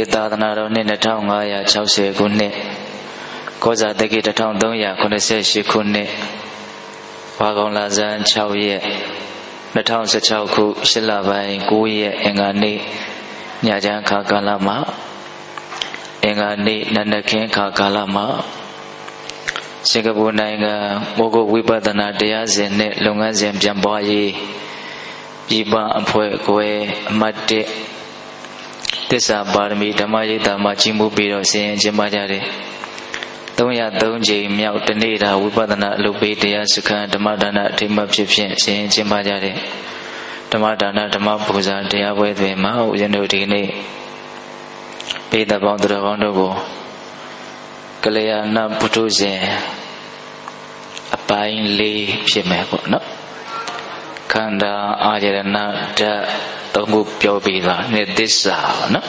သာသနာတော်နှစ်2560ခုနှစ်ကောဇာတက္ကီ1388ခုနှစ်ဘာကောင်လဆန်း6ရက်2016ခု8လပိုင်း9ရက်အင်္ဂါနေ့ညချမ်းခါကာလမှာအင်္ဂါနေ့နန္ဒခင်းခါကာလမှာစင်ကာပူနိုင်ငံမိုးကုတ်ဝိပဿနာတရားစဉ်နဲ့လုပ်ငန်းစဉ်ပြန်ပွားရေးပြည်ပအဖွဲ့ကွယ်အမှတ်1သစ္စာပါရမီဓမ္မရိပ်သာမှာကြီးမှုပြီးတော့ဆင်ရင်ကျင်းပကြတယ်303ကြိမ်မြောက်တနေ့တာဝိပဿနာအလုပ်ပေးတရားစခန်းဓမ္မဒါနအထိမ်းအမှတ်ဖြစ်ဖြင့်ဆင်ရင်ကျင်းပကြတယ်ဓမ္မဒါနဓမ္မပူဇာတရားပွဲတွေမှာဦးဇင်းတို့ဒီကနေ့ပိဋကပေါင်းသူတော်ကောင်းတို့ကိုကလျာဏပုထုဇဉ်အပိုင်း၄ဖြစ်မယ်ပေါ့နော်ခန္ဓာအာရဏဓာတ်သုံးခုပြောပြီးသားနှစ်သစ္စာနော်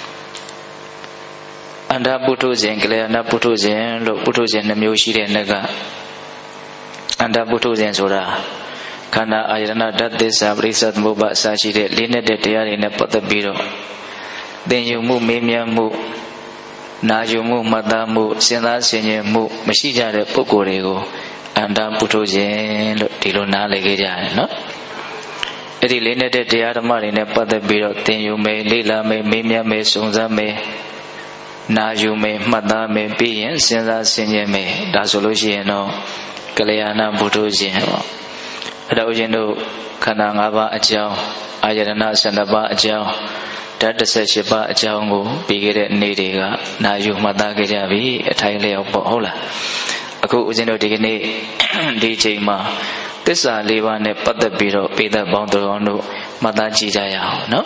အန္တပုထုဇဉ်ကလျာဏပုထုဇဉ်လို့ပုထုဇဉ်နှမျိုးရှိတဲ့နှစ်ကအန္တပုထုဇဉ်ဆိုတာခန္ဓာအာရဏဓာတ်သစ္စာပရိစ္ဆေသမုပ္ပါအစရှိတဲ့လေးနဲ့တဲ့တရားတွေနဲ့ပတ်သက်ပြီးတော့သင်ယူမှုမေးမြန်းမှုနာယူမှုမှတ်သားမှုစဉ်းစားဆင်ခြင်မှုမရှိကြတဲ့ပုဂ္ဂိုလ်တွေကိုအန္တပုထုဇဉ်လို့ဒီလိုနားလည်ခဲ့ကြတယ်နော်အဲ့ဒီလေးနဲ့တဲ့တရားဓမ္မတွေနဲ့ပတ်သက်ပြီးတော့သင်ယူမယ်လေ့လာမယ်မေးမြန်းမယ်စုံစမ်းမယ်နာယူမယ်မှတ်သားမယ်ပြီးရင်စဉ်းစားဆင်ခြင်မယ်ဒါဆိုလို့ရှိရင်တော့ကလျာဏပုထုဇဉ်ပေါ့အဲ့တော့ဦးဇင်းတို့ခန္ဓာ၅ပါးအကြောင်းအာယတနာ12ပါးအကြောင်းဓာတ်18ပါးအကြောင်းကိုပြီးခဲ့တဲ့နေ့တွေကနာယူမှတ်သားခဲ့ကြပြီအထိုင်လျောက်ပေါ့ဟုတ်လားအခုဦးဇင်းတို့ဒီကနေ့ဒီချိန်မှာသစ္စာ၄ပါးနဲ့ပတ်သက်ပြီးတော့ပိဋကပေါင်းသူတော်တို့မှတ်သားကြည့်ကြရအောင်နော်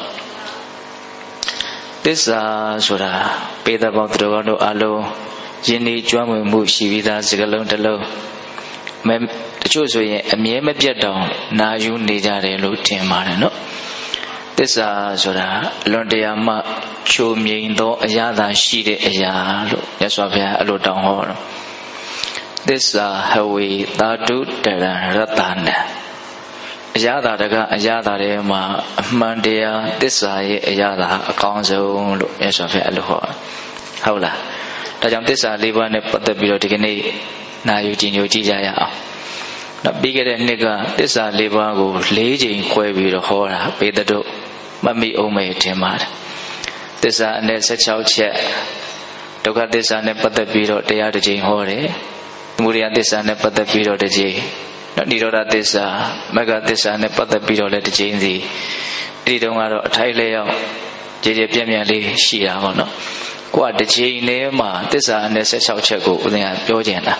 သစ္စာဆိုတာပိဋကပေါင်းသူတော်တို့အလုံးယဉ်ဤကျွမ်းဝင်မှုရှိပြီးသားစကားလုံးတစ်လုံးတချို့ဆိုရင်အမြဲမပြတ်တောင်နာယူနေကြတယ်လို့ထင်ပါတယ်နော်သစ္စာဆိုတာလွန်တရားမှချိုမြိန်သောအရာသာရှိတဲ့အရာလို့မြတ်စွာဘုရားအဲ့လိုတောင်းဟောတော့သစ္စာဟဝေသာတုတရံရတနာအရာသာတကအရာသာတွေမှာအမှန်တရားသစ္စာရဲ့အရာသာအကောင်းဆုံးလို့မြတ်စွာဘုရားအဲ့လိုဟောဟုတ်လားဒါကြောင့်သစ္စာ၄ပါးနဲ့ပတ်သက်ပြီးတော့ဒီကနေ့နာယူကြည်ညိုကြည့်ကြရအောင်နောက်ပြီးခဲ့တဲ့နှစ်ကသစ္စာ၄ပါးကို၄ချိန်ခွဲပြီးတော့ဟောတာပေတတို့မမိအောင်မေထင်ပါတယ်သစ္စာအနည်း16ချက်ဒုက္ခသစ္စာနဲ့ပတ်သက်ပြီးတော့တရားတစ်ချိန်ဟောတယ်သမုဒယသစ္စာနဲ့ပတ်သက်ပြီးတော့တစ်ချိန်နိရောဓသစ္စာမဂ္ဂသစ္စာနဲ့ပတ်သက်ပြီးတော့လည်းတစ်ချိန်စီဒီတုန်းကတော့အထိုက်လဲရောက်ကြည်ကြည်ပြည့်ပြည့်လေးရှိတာပေါ့နော်ကိုကတစ်ချိန်လေးမှာသစ္စာအနည်း16ချက်ကိုဦးဇင်းကပြောကျင်တာ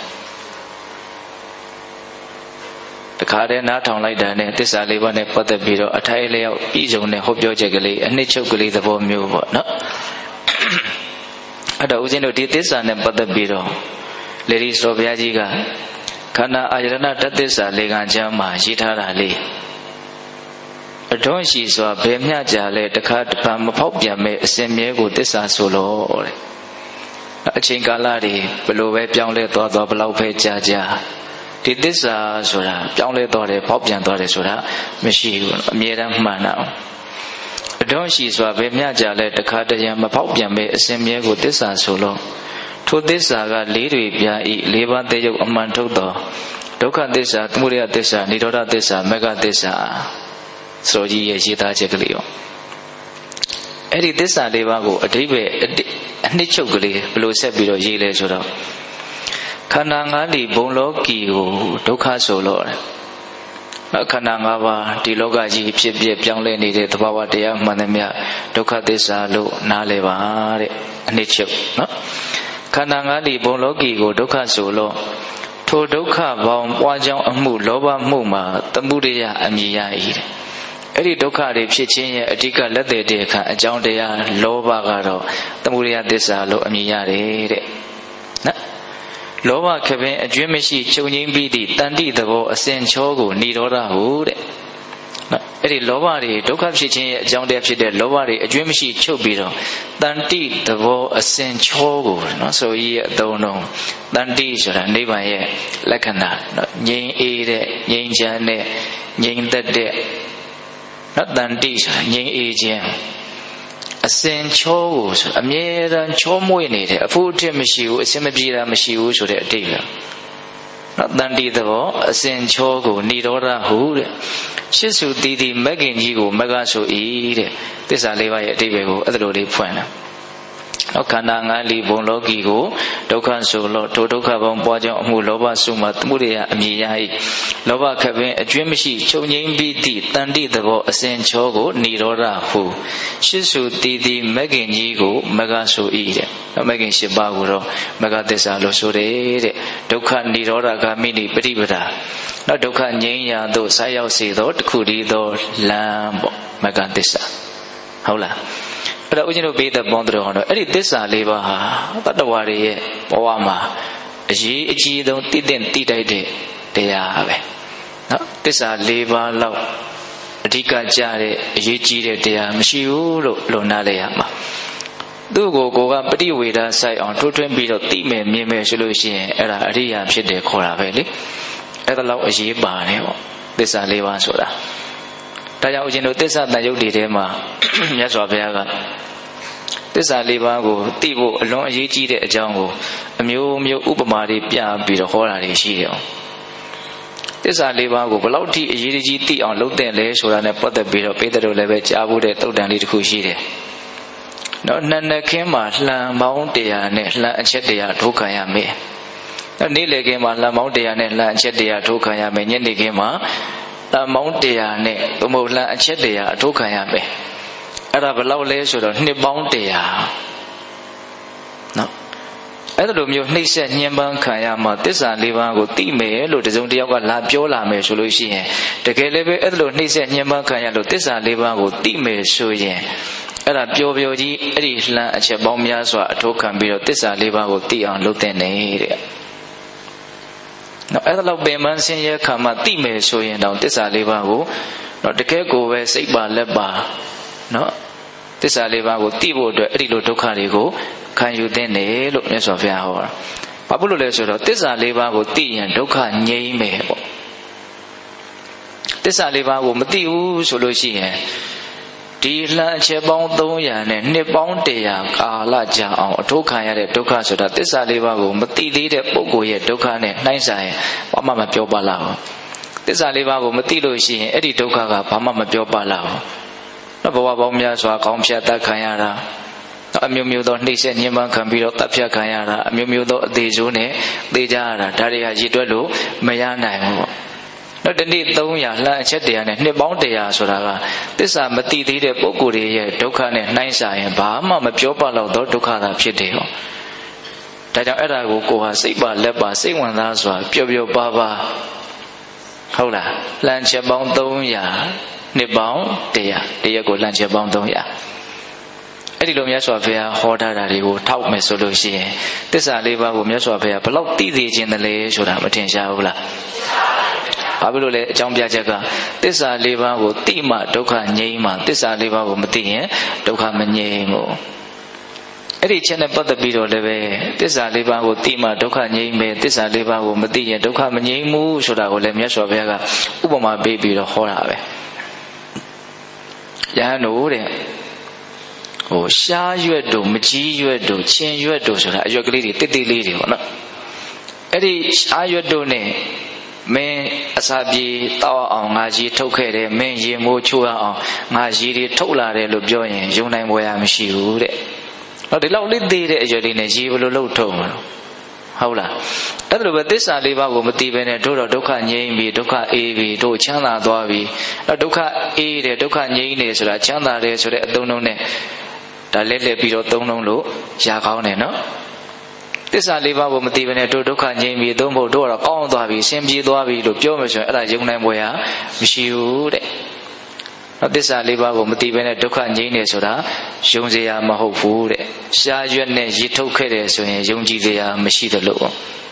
တခါတည်းနားထောင်လိုက်တာနဲ့သစ္စာလေးပါးနဲ့ပတ်သက်ပြီးတော့အထိုက်လျောက်ပြည်စုံတဲ့ဟောပြောချက်ကလေးအနှစ်ချုပ်ကလေးသဘောမျိုးပေါ့နော်အဲ့တော့ဦးဇင်းတို့ဒီသစ္စာနဲ့ပတ်သက်ပြီးတော့လေဒီစောဘုရားကြီးကခန္ဓာအာယတနာဓာတ်သစ္စာ၄ကံကျမ်းမှာရေးထားတာလေးအထွန်းရှိစွာဘယ်မျှကြလဲတခါတပံမဖောက်ပြန်မဲ့အစဉ်မြဲကိုသစ္စာဆိုလို့တဲ့အချိန်ကာလတွေဘယ်လိုပဲပြောင်းလဲသွားဘယ်လောက်ပဲကြာဒီသစ္စာဆိုတာပြောင်းလဲသွားတယ်ဖောက်ပြန်သွားတယ်ဆိုတာမရှိဘူးအမြဲတမ်းမှန်တာအထွန်းရှိစွာဘယ်မျှကြလဲတခါတရံမဖောက်ပြန်မဲ့အစဉ်မြဲကိုသစ္စာဆိုလို့ထိုသစ္စာက၄တွေပြဤ၄ပါးသေယုတ်အမှန်ထုတ်သောဒုက္ခသစ္စာသမုဒယသစ္စာနိရောဓသစ္စာမဂ္ဂသစ္စာဆိုကြီးရဲ့ရေးသားချက်ကလေးရောအဲ့ဒီသစ္စာ၄ပါးကိုအဓိပ္ပာယ်အနှစ်ချုပ်ကလေးဘယ်လိုဆက်ပြီးတော့ရေးလဲဆိုတော့ခန္ဓာ၅ဒီဘုံလောကီကိုဒုက္ခဆိုလို့ခန္ဓာ၅ပါးဒီလောကကြီးဖြစ်ပြပြောင်းလဲနေတဲ့သဘာဝတရားမှန်သမျှဒုက္ခသစ္စာလို့နားလည်ပါတဲ့အနှစ်ချုပ်နော်ခန္ဓာ၅ဒီဘုံလောကီကိုဒုက္ခဆိုလို့ထိုဒုက္ခပေါင်းပွားကြောင်းအမှုလောဘမှုမှာသမုဒယအမည်ရ၏အဲ့ဒီဒုက္ခတွေဖြစ်ခြင်းရဲ့အဓိကလက်သေးတဲ့အခါအကြောင်းတရားလောဘကတော့သမုဒယသစ္စာလို့အမည်ရတယ်တဲ့နော်လောဘခပင်အကျွင်းမရှိချုပ်ငိမ့်ပြီးသည့်တန်တိသဘောအစဉ်ချောကိုနိရောဓဟုတဲ့အဲ့ဒီလောဘတွေဒုက္ခဖြစ်ခြင်းရဲ့အကြောင်းတရားဖြစ်တဲ့လောဘတွေအကျွင်းမရှိချုပ်ပြီးတော့တန်တိသဘောအစဉ်ချောကိုနော်ဆိုကြီးရဲ့အသုံးလုံးတန်တိဆိုတာနိဗ္ဗာန်ရဲ့လက္ခဏာနော်ငြိမ်းအေးတဲ့ငြိမ်းချမ်းတဲ့ငြိမ်သက်တဲ့နော်တန်တိဆိုတာငြိမ်းအေးခြင်းအစင်ချောကိုဆိုအမြဲတမ်းချောမွေ့နေတယ်အဖို့အထစ်မရှိဘူးအစင်မပြေတာမရှိဘူးဆိုတဲ့အတိတ်ပဲနော်တန်တိသဘောအစင်ချောကိုនិရောဓဟုတဲ့ရှစ်စုတည်တည်မဂ္ဂင်ကြီးကိုမဂ္ဂဆို၏တဲ့သစ္စာလေးပါးရဲ့အတိတ်ပဲကိုအဲ့လိုလေးဖွင့်တယ်နော်ခန္ဓာ၅လီဘုံလောကီကိုဒုက္ခဆိုလို့ထိုဒုက္ခဘုံပွားကြောင်းအမှုလောဘစုမှသမှုရိယအမြည်ရ၏လောဘခပင်အကျွင်းမရှိချုပ်ငြိမ်းပြီးသည့်တန်တိသဘောအစဉ်ချောကိုនិရောဓဟုရှစ်စုတည်တည်မဂ္ဂင်ကြီးကိုမဂ္ဂဆို၏တဲ့မဂ္ဂင်၈ပါးကိုတော့မဂ္ဂသစ္စာလို့ဆိုတယ်တဲ့ဒုက္ခនិရောဓဂာမိနိပฏิပဒါနော်ဒုက္ခငြိမ်းရာသို့ဆက်ရောက်စေသောတခုတည်းသောလမ်းပေါ့မဂ္ဂသစ္စာဟုတ်လားအဲ့တော့ဦးဇင်းတို့ဘေးသက်ပေါင်းတော်ဟောတော့အဲ့ဒီသစ္စာလေးပါးဟာတတ္တဝါတွေရဲ့ဘဝမှာအရေးအကြီးဆုံးတည်တဲ့တည်တိုက်တဲ့တရားပဲနော်သစ္စာလေးပါးလောက်အဓိကကြတဲ့အရေးကြီးတဲ့တရားမရှိဘူးလို့လွန်နာလေရမှာသူ့ကိုကပฏิဝေဒဆိုင်အောင်ထိုးထွင်းပြီးတော့သိမယ်မြင်မယ်ဆိုလို့ရှိရင်အဲ့ဒါအရိယာဖြစ်တယ်ခေါ်တာပဲလေအဲ့ဒါလောက်အရေးပါတယ်ပေါ့သစ္စာလေးပါးဆိုတာဒါကြောင့်ဦးဇင်းတို့သစ္စာတန်ရုပ်တွေထဲမှာမြတ်စွာဘုရားကသစ္စာလေးပါးကိုသိဖို့အလွန်အရေးကြီးတဲ့အကြောင်းကိုအမျိုးမျိုးဥပမာတွေပြပြီးတော့ဟောတာတွေရှိတယ်။သစ္စာလေးပါးကိုဘယ်လောက်ထိအရေးကြီးသိအောင်လုပ်တဲ့လဲဆိုတာနဲ့ပတ်သက်ပြီးတော့ပေတရုလည်းပဲကြားဖို့တဲ့သုတ်တန်လေးတစ်ခုရှိတယ်။နော်နှစ်နှစ်ခင်းမှာလှံပေါင်း100နဲ့လှံအချက်100ထိုးခံရမယ်။နေ့လေခင်းမှာလှံပေါင်း100နဲ့လှံအချက်100ထိုးခံရမယ်။ညနေခင်းမှာလှံပေါင်း100နဲ့သို့မဟုတ်လှံအချက်100အထိုးခံရမယ်။အဲ့ဒါဘယ်လောက်လဲဆိုတော့နှစ်ပေါင်း100နော်အဲ့လိုမျိုးနှိမ့်ဆက်ညှဉ်းပန်းခံရမှာသစ္စာလေးပါးကိုသိမယ်လို့တစုံတစ်ယောက်ကလာပြောလာမယ်ဆိုလို့ရှိရင်တကယ်လည်းပဲအဲ့လိုနှိမ့်ဆက်ညှဉ်းပန်းခံရလို့သစ္စာလေးပါးကိုသိမယ်ဆိုရင်အဲ့ဒါပျော်ပျော်ကြီးအဲ့ဒီလှမ်းအချက်ပေါင်းများစွာအထောက်ခံပြီးတော့သစ္စာလေးပါးကိုသိအောင်လုပ်တဲ့နေတဲ့နော်အဲ့ဒါလောက်ပင်ပန်းဆင်းရဲခံမှသိမယ်ဆိုရင်တော့သစ္စာလေးပါးကိုနော်တကယ်ကိုပဲစိတ်ပါလက်ပါနော်သစ္စာလေးပါးကိုသိဖို့အတွက်အဲ့ဒီလိုဒုက္ခတွေကိုခံယူသင့်တယ်လို့မြတ်စွာဘုရားဟောတာ။ဘာဖြစ်လို့လဲဆိုတော့သစ္စာလေးပါးကိုသိရင်ဒုက္ခငြိမ်းမယ်ပေါ့။သစ္စာလေးပါးကိုမသိဘူးဆိုလို့ရှိရင်ဒီလှမ်းအချက်ပေါင်း300နဲ့နှစ်ပေါင်း100ကာလကြာအောင်အထိုးခံရတဲ့ဒုက္ခဆိုတာသစ္စာလေးပါးကိုမသိသေးတဲ့ပုဂ္ဂိုလ်ရဲ့ဒုက္ခနဲ့နှိုင်းဆိုင်ရင်ဘာမှမပြောပါလား။သစ္စာလေးပါးကိုမသိလို့ရှိရင်အဲ့ဒီဒုက္ခကဘာမှမပြောပါလား။ဘဝပေါင်းများစွာကောင်းဖြတ်တတ်ခံရတာအမျိုးမျိုးသောနှိမ့်ဆက်ညှဉ်းပန်းခံပြီးတော့တပ်ဖြတ်ခံရတာအမျိုးမျိုးသောအသေးဆိုးနဲ့သေကြရတာဒါတွေကရည်တွက်လို့မရနိုင်ဘူးပေါ့နောက်တနေ့300လှမ်းအချက်100နဲ့နှစ်ပေါင်း100ဆိုတာကသစ္စာမသိသေးတဲ့ပုဂ္ဂိုလ်တွေရဲ့ဒုက္ခနဲ့နှိုင်းဆိုင်ရင်ဘာမှမပြောပါတော့သောဒုက္ခသာဖြစ်တယ်ဟောဒါကြောင့်အဲ့ဒါကိုကိုဟာစိတ်ပါလက်ပါစိတ်ဝင်စားစွာပျော်ပျော်ပါပါဟုတ်လားလှမ်းချက်ပေါင်း300နှစ်ပေါင်း100တရက်ကိုလှမ်းချက်ပေါင်း300အဲ့ဒီလိုမြတ်စွာဘုရားဟောထားတာတွေကိုထောက်မယ်ဆိုလို့ရှိရင်သစ္စာလေးပါးကိုမြတ်စွာဘုရားဘလောက်သိသိခြင်းတလဲဆိုတာမထင်ရှားဘူးလားဘာဖြစ်လို့လဲအကြောင်းပြချက်ကသစ္စာလေးပါးကိုသိမှဒုက္ခငြိမ်းမှသစ္စာလေးပါးကိုမသိရင်ဒုက္ခမငြိမ်းဘူးအဲ့ဒီချက်နဲ့ပတ်သက်ပြီးတော့လည်းပဲသစ္စာလေးပါးကိုသိမှဒုက္ခငြိမ်းမယ်သစ္စာလေးပါးကိုမသိရင်ဒုက္ခမငြိမ်းဘူးဆိုတာကိုလည်းမြတ်စွာဘုရားကဥပမာပေးပြီးတော့ဟောတာပဲယဟန်တို့တဲ့ရှားရွက်တို့မကြီးရွက်တို့ချင်းရွက်တို့ဆိုတာအရွက်ကလေးတွေတိတ်တိတ်လေးတွေပေါ့နော်အဲ့ဒီရှားရွက်တို့နဲ့မင်းအစာပြေတောက်အောင်ငါကြီးထုတ်ခဲ့တယ်မင်းရေမိုးချိုးအောင်ငါကြီးတွေထုတ်လာတယ်လို့ပြောရင်ယုံနိုင်ပွဲရမရှိဘူးတဲ့ဟောဒီလောက်လေးသေးတဲ့အရွက်လေးနဲ့ရေဘယ်လိုလုပ်ထုတ်မှာလဲဟုတ်လားအဲ့လိုပဲသစ္စာလေးပါးကိုမသိဘဲနဲ့တို့တော့ဒုက္ခငြိမ်းပြီဒုက္ခအေးပြီတို့ချမ်းသာသွားပြီအဲ့ဒုက္ခအေးတယ်ဒုက္ခငြိမ်းတယ်ဆိုတာချမ်းသာတယ်ဆိုတဲ့အသုံးနှုန်းနဲ့ဒါလက်လက်ပြီးတော့သုံးလုံးလို့ရကောင်းတယ်နော်သစ္စာလေးပါးကိုမသိဘဲနဲ့တို့ဒုက္ခငြိမ်းပြီသုံးဖို့တို့တော့ကောင်းသွားပြီဆင်ပြေသွားပြီလို့ပြောမှဆိုရင်အဲ့ဒါယုံနိုင်ပွဲရမရှိဘူးတဲ့သစ္စာလေးပါးကိုမသိဘဲနဲ့ဒုက္ခငြိမ်းတယ်ဆိုတာယုံစရာမဟုတ်ဘူးတဲ့ရှားရွက်နဲ့ရေထုတ်ခဲ့တယ်ဆိုရင်ယုံကြည်စရာမရှိသလို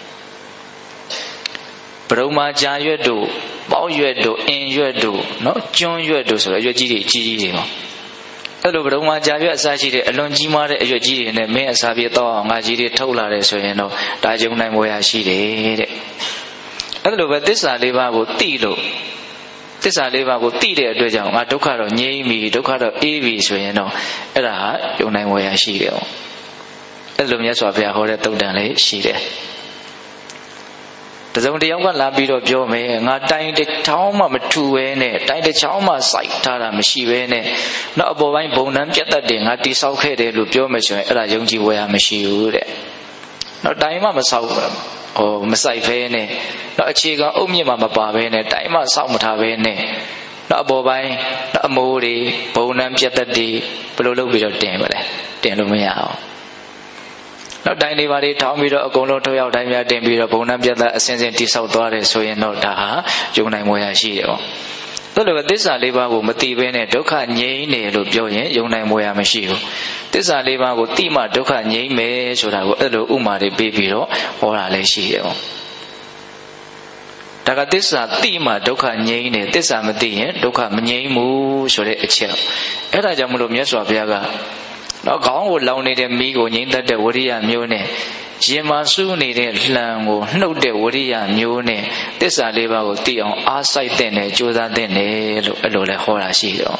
ပရုမာကြာရွက်တို့ပေါက်ရွက်တို့အင်ရွက်တို့နော်ကျွန်းရွက်တို့ဆိုတော့ရွက်ကြီးတွေကြီးကြီးတွေပေါ့အဲ့လိုဘုံမှာကြာရွက်အစားရှိတဲ့အလွန်ကြီးမားတဲ့အရွက်ကြီးတွေနဲ့မင်းအစာပြေတော့အောင်ငါကြီးတွေထုတ်လာတယ်ဆိုရင်တော့ဒါယုံနိုင်ပွဲရရှိတယ်တဲ့အဲ့လိုပဲသစ္စာလေးပါးကိုသိလို့သစ္စာလေးပါးကိုသိတဲ့အတွက်ကြောင့်ငါဒုက္ခတော့ငြိမ်းပြီဒုက္ခတော့အေးပြီဆိုရင်တော့အဲ့ဒါဟာယုံနိုင်ဝယ်ရရှိတယ်ပေါ့အဲ့လိုမြတ်စွာဘုရားဟောတဲ့သုတ်တန်လေးရှိတယ်တစုံတယောက်ကလာပြီးတော့ပြောမယ်ငါတိုင်းတစ်ချောင်းမှမထူပဲနဲ့တိုင်းတစ်ချောင်းမှစိုက်ထားတာမရှိပဲနဲ့တော့အပေါ်ပိုင်းဘုံနှံပြတ်တတ်တယ်ငါတိဆောက်ခဲ့တယ်လို့ပြောမယ်ဆိုရင်အဲ့ဒါယုံကြည်ဝယ်ရမရှိဘူးတဲ့တော့တိုင်းမှမဆောက်မစိုက်ဖဲနဲ့တော့အခြေခံအုတ်မြစ်မှမပါဘဲနဲ့တိုင်းမှဆောက်မထားဘဲနဲ့တော့အပေါ်ပိုင်းအမိုးတွေဘုံနှံပြတ်တတ်တယ်ဘယ်လိုလုပ်ပြီးတော့တင်မလဲတင်လို့မရအောင်နောက်တိုင်းတွေပါတွေထောင်းပြီးတော့အကုန်လုံးထုတ်ရောက်တိုင်းများတင်ပြီးတော့ဘုံနှံပြတ်တတ်အစင်းစင်းတိဆောက်သွားတယ်ဆိုရင်တော့ဒါဟာယုံနိုင်မွေရရှိတယ်ပေါ့ဒါလိုပဲသစ္စာလေးပါးကိုမသိဘဲနဲ့ဒုက္ခငြိမ်းတယ်လို့ပြောရင်ယုံနိုင်မွေရမရှိဘူးသစ္စာလေးပါးကိုသိမှဒုက္ခငြိမ်းမယ်ဆိုတာကိုအဲ့လိုဥမာတွေပေးပြီးတော့ဟောတာလည်းရှိတယ်ပေါ့ဒါကသစ္စာသိမှဒုက္ခငြိမ်းတယ်သစ္စာမသိရင်ဒုက္ခမငြိမ်းဘူးဆိုတဲ့အချက်အဲ့ဒါကြောင့်မလို့မြတ်စွာဘုရားကတော့ခေါင်းကိုလောင်နေတဲ့မီးကိုငြိမ်းတတ်တဲ့ဝရိယမျိုးနဲ့ရင်မှာစူးနေတဲ့လှံကိုနှုတ်တဲ့ဝရိယမျိုးနဲ့သစ္စာလေးပါးကိုသိအောင်အားစိုက်တဲ့နဲ့ကြိုးစားတဲ့နဲ့လို့အဲ့လိုလဲဟောတာရှိတော့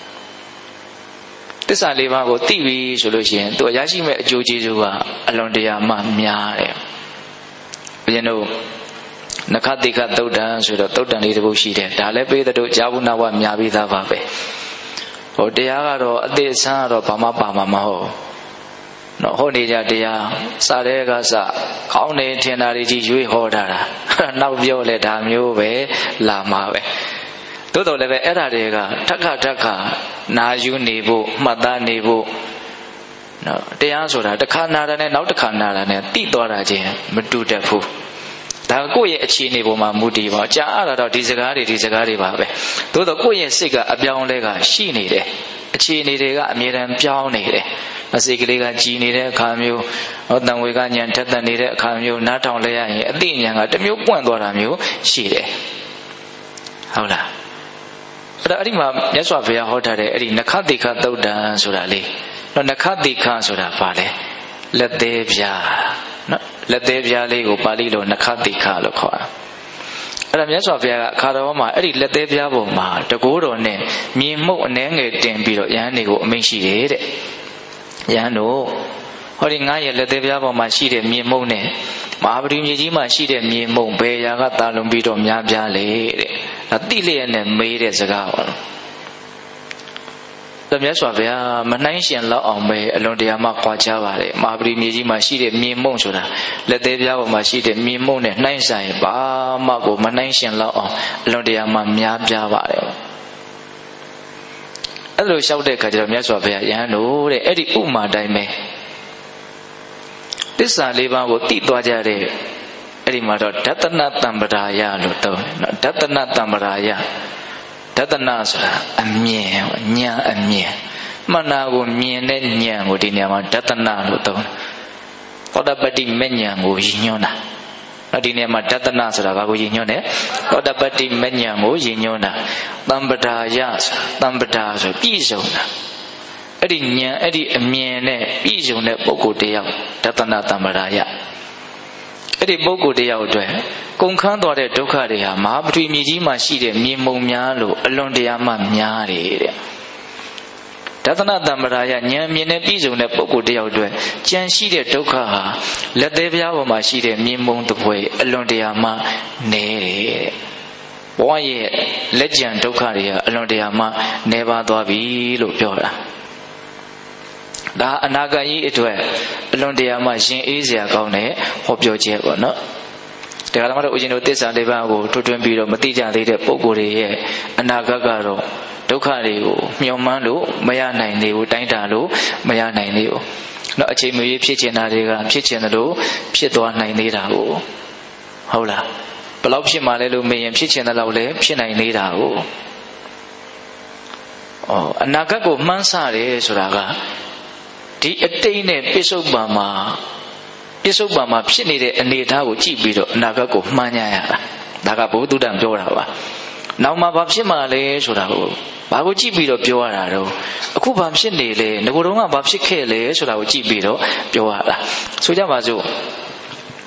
သစ္စာလေးပါးကိုသိပြီဆိုလို့ရှိရင်သူရရှိမဲ့အကျိုးကျေးဇူးကအလွန်တရာမှများတယ်ဘုရင်တို့နခတိကသုတ်တံဆိုတော့သုတ်တံလေးတစ်ပုဒ်ရှိတယ်ဒါလည်းပေးတဲ့တို့ကြာဘူးနာဝများပြီးသားပါပဲဟိုတရားကတော့အသေးအဆန်းကတော့ဘာမှပါမှာမဟုတ်နော်ဟောနေကြတရားစတဲ့ကစကောင်းနေထင်တာတွေကြီးရွေးဟောတာနောက်ပြောလဲဒါမျိုးပဲလာမှာပဲသို့တော်လည်းပဲအဲ့ဒါတွေကထက်ခါနာယူနေဖို့မှတ်သားနေဖို့နော်တရားဆိုတာတစ်ခါနာတာနဲ့နောက်တစ်ခါနာတာနဲ့တိသွားတာချင်းမတူတတ်ဘူးဒါကိုယ့်ရဲ့အခြေအနေပေါ်မှာမူတည်ပါကြားရတာတော့ဒီစကားတွေပါပဲသို့တော့ကိုယ့်ရဲ့စိတ်ကအပြောင်းလဲကရှိနေတယ်အခြေအနေတွေကအမြဲတမ်းပြောင်းနေတယ်အစိတ်ကလေးကကြည်နေတဲ့အခါမျိုးတန်ဝေကဉာဏ်ထက်သန်နေတဲ့အခါမျိုးနားထောင်လဲရရင်အသိဉာဏ်ကတစ်မျိုးပွင့်သွားတာမျိုးရှိတယ်ဟုတ်လားအဲ့ဒီမှာမြတ်စွာဘုရားဟောထားတဲ့အဲ့ဒီနခတိခသုတ်တံဆိုတာလေတော့နခတိခဆိုတာဘာလဲလက်သေးပြားနော်လက်သေးပြားလေးကိုပါဠိလိုနခတိခလို့ခေါ်တာအဲ့ဒါမြတ်စွာဘုရားကအခါတော်မှာအဲ့ဒီလက်သေးပြားပုံမှာတကိုးတော်နဲ့မြင်မှုအနှဲငယ်တင်ပြီးတော့ယဟန်တွေကိုအမိန့်ရှိတယ်တဲ့ယဟန်တို့ဟောဒီငါရဲ့လက်သေးပြားပေါ်မှာရှိတဲ့မြင်မှုနဲ့မဟာပရိမြေကြီးမှာရှိတဲ့မြင်မှုဘယ်ရာကတာလွန်ပြီးတော့များပြားလေတဲ့ဒါတိလျက်နဲ့မေးတဲ့စကားပါတော့မြတ်စွာဘုရားမနှိုင်းရှင်လောက်အောင်ပဲအလွန်တရာမှခွာခြားပါတယ်မဟာပရိမြေကြီးမှာရှိတဲ့မြင်မှုဆိုတာလက်သေးပြားပေါ်မှာရှိတဲ့မြင်မှုနဲ့နှိုင်းဆိုင်ဘာမှကိုမနှိုင်းရှင်လောက်အောင်အလွန်တရာမှများပြားပါတယ်အဲ့လိုလျှောက်တဲ့အခါကျတော့မြတ်စွာဘုရားယဟန်တို့တဲ့အဲ့ဒီဥမာတိုင်းပဲသစ္စာလေးပါးကိုသိသွားကြတဲ့အဲ့ဒီမှာတော့ဒသနတံပရာယလို့သုံးတယ်နော်ဒသနတံပရာယဒသနဆိုတာအမြင်ဉာဏ်အမြင်မှန်တာကိုမြင်တဲ့ဉာဏ်ကိုဒီနေရာမှာဒသနလို့သုံးတယ်သောတပတ္တိမဉ္ဇဉ်ကိုရည်ညွှန်းတာနော်ဒီနေရာမှာဒသနဆိုတာဘာကိုရည်ညွှန်းလဲသောတပတ္တိမဉ္ဇဉ်ကိုရည်ညွှန်းတာတံပရာယတံပဒါဆိုပြည့်စုံတာအဲ့ဒီဉာဏ်အဲ့ဒီအမြင်နဲ့ပြည့်စုံတဲ့ပုဂ္ဂိုလ်တယောက်ဒသနတံပရာယအဲ့ဒီပုဂ္ဂိုလ်တယောက်အတွက်ကုန်ခန်းသွားတဲ့ဒုက္ခတွေဟာမဟာပရိမြေကြီးမှာရှိတဲ့မြေမှုံများလို့အလွန်တရာမှများတယ်တဲ့ဒသနတံပရာယဉာဏ်မြင်နဲ့ပြည့်စုံတဲ့ပုဂ္ဂိုလ်တယောက်အတွက်ကြံရှိတဲ့ဒုက္ခဟာလက်သေးပြားပေါ်မှာရှိတဲ့မြေမှုံတစ်ပွဲအလွန်တရာမှနည်းတယ်ဘဝရဲ့လက်ကျန်ဒုက္ခတွေဟာအလွန်တရာမှနည်းပါးသွားပြီလို့ပြောတာဒါအနာဂတ်ကြီးအတွက်အလွန်တရာမှရှင်အေးစရာကောင်းတဲ့ဟောပြောချက်ပေါ့နော်ဒါကမှတော့ဦးဇင်းတို့သစ္စာလေးပါးကိုထွတ်ထွင်းပြီးတော့မသိကြသေးတဲ့ပုဂ္ဂိုလ်တွေရဲ့အနာဂတ်ကတော့ဒုက္ခတွေကိုမျှော်မှန်းလို့မရနိုင်သေးဘူးတိုင်းတာလို့မရနိုင်သေးဘူးနော်အချိန်မရွေးဖြစ်ချင်တာတွေကဖြစ်ချင်တယ်လို့ဖြစ်သွားနိုင်သေးတာကိုဟုတ်လားဘယ်လောက်ဖြစ်မှလဲလို့မေးရင်ဖြစ်ချင်တဲ့လောက်လည်းဖြစ်နိုင်သေးတာကိုအနာဂတ်ကိုမှန်းဆတယ်ဆိုတာကဒီအတိတ်နဲ့ပြစ္ဆုတ်ပံမှာဖြစ်နေတဲ့အနေအထားကိုကြည့်ပြီးတော့အနာဂတ်ကိုမှန်းကြရတာဒါကဘုဒ္ဓတန်ပြောတာပါနောက်မှဘာဖြစ်မှလဲဆိုတာကိုဘာကိုကြည့်ပြီးတော့ပြောရတာတော့အခုဘာဖြစ်နေလဲငကိုယ်တော့ကဘာဖြစ်ခဲ့လဲဆိုတာကိုကြည့်ပြီးတော့ပြောရတာဆိုကြပါစို့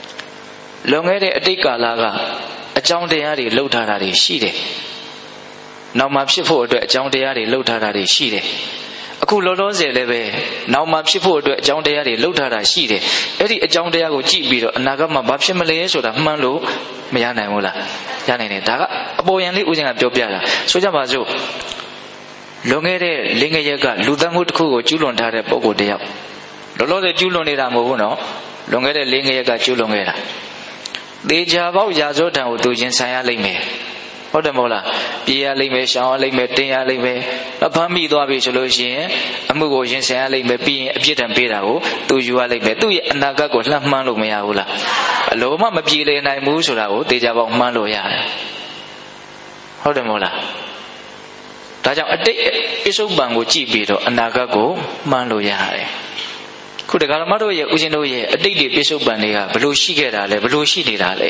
လွန်ခဲ့တဲ့အတိတ်ကာလကအကြောင်းတရားတွေလှုပ်ထားတာတွေရှိတယ်နောက်မှဖြစ်ဖို့အတွက်အကြောင်းတရားတွေလှုပ်ထားတာတွေရှိတယ်အခုလောလောဆယ်လည်းပဲနောက်မှဖြစ်ဖို့အတွက်အကြောင်းတရားတွေလှုပ်ထားတာရှိတယ်အဲ့ဒီအကြောင်းတရားကိုကြည့်ပြီးတော့အနာဂတ်မှာဘာဖြစ်မလဲဆိုတာမှန်းလို့မရနိုင်ဘူးလားရနိုင်တယ်ဒါကအပေါ်ယံလေးဦးဇင်းကပြောပြတာဆိုကြပါစို့လွန်ခဲ့တဲ့၄ငရက်ကလူသတ်မှုတစ်ခုကိုကျူးလွန်ထားတဲ့ပုဂ္ဂိုလ်တယောက်လောလောဆယ်ကျူးလွန်နေတာမဟုတ်ဘူးနော်လွန်ခဲ့တဲ့၄ငရက်ကကျူးလွန်ခဲ့တာသေချာပေါက်ရာဇဝတ္တံကိုသူချင်းဆိုင်ရလိမ့်မယ်ဟုတ်တယ်မဟုတ်လားပြေးရလိမ့်မယ်ရှောင်ရလိမ့်မယ်တင်းရလိမ့်မယ်ဖမ်းမိသွားပြီဆိုလို့ရှိရင်အမှုကိုရင်ဆိုင်ရလိမ့်မယ်ပြီးရင်အပြစ်ဒဏ်ပေးတာကိုသူယူရလိမ့်မယ်သူ့ရဲ့အနာဂတ်ကိုလှမ်းမှန်းလို့မရဘူးလားအလိုမှမပြေလည်နိုင်ဘူးဆိုတာကိုသေချာပေါက်မှန်းလို့ရတယ်ဟုတ်တယ်မဟုတ်လားဒါကြောင့်အတိတ်ပိဿုပံကိုကြည့်ပြီးတော့အနာဂတ်ကိုမှန်းလို့ရတယ်ခုတက္ကရာမတို့ရဲ့ဦးဇင်းတို့ရဲ့အတိတ်တွေပိဿုပံတွေကဘလို့ရှိခဲ့တာလဲဘလို့ရှိနေတာလဲ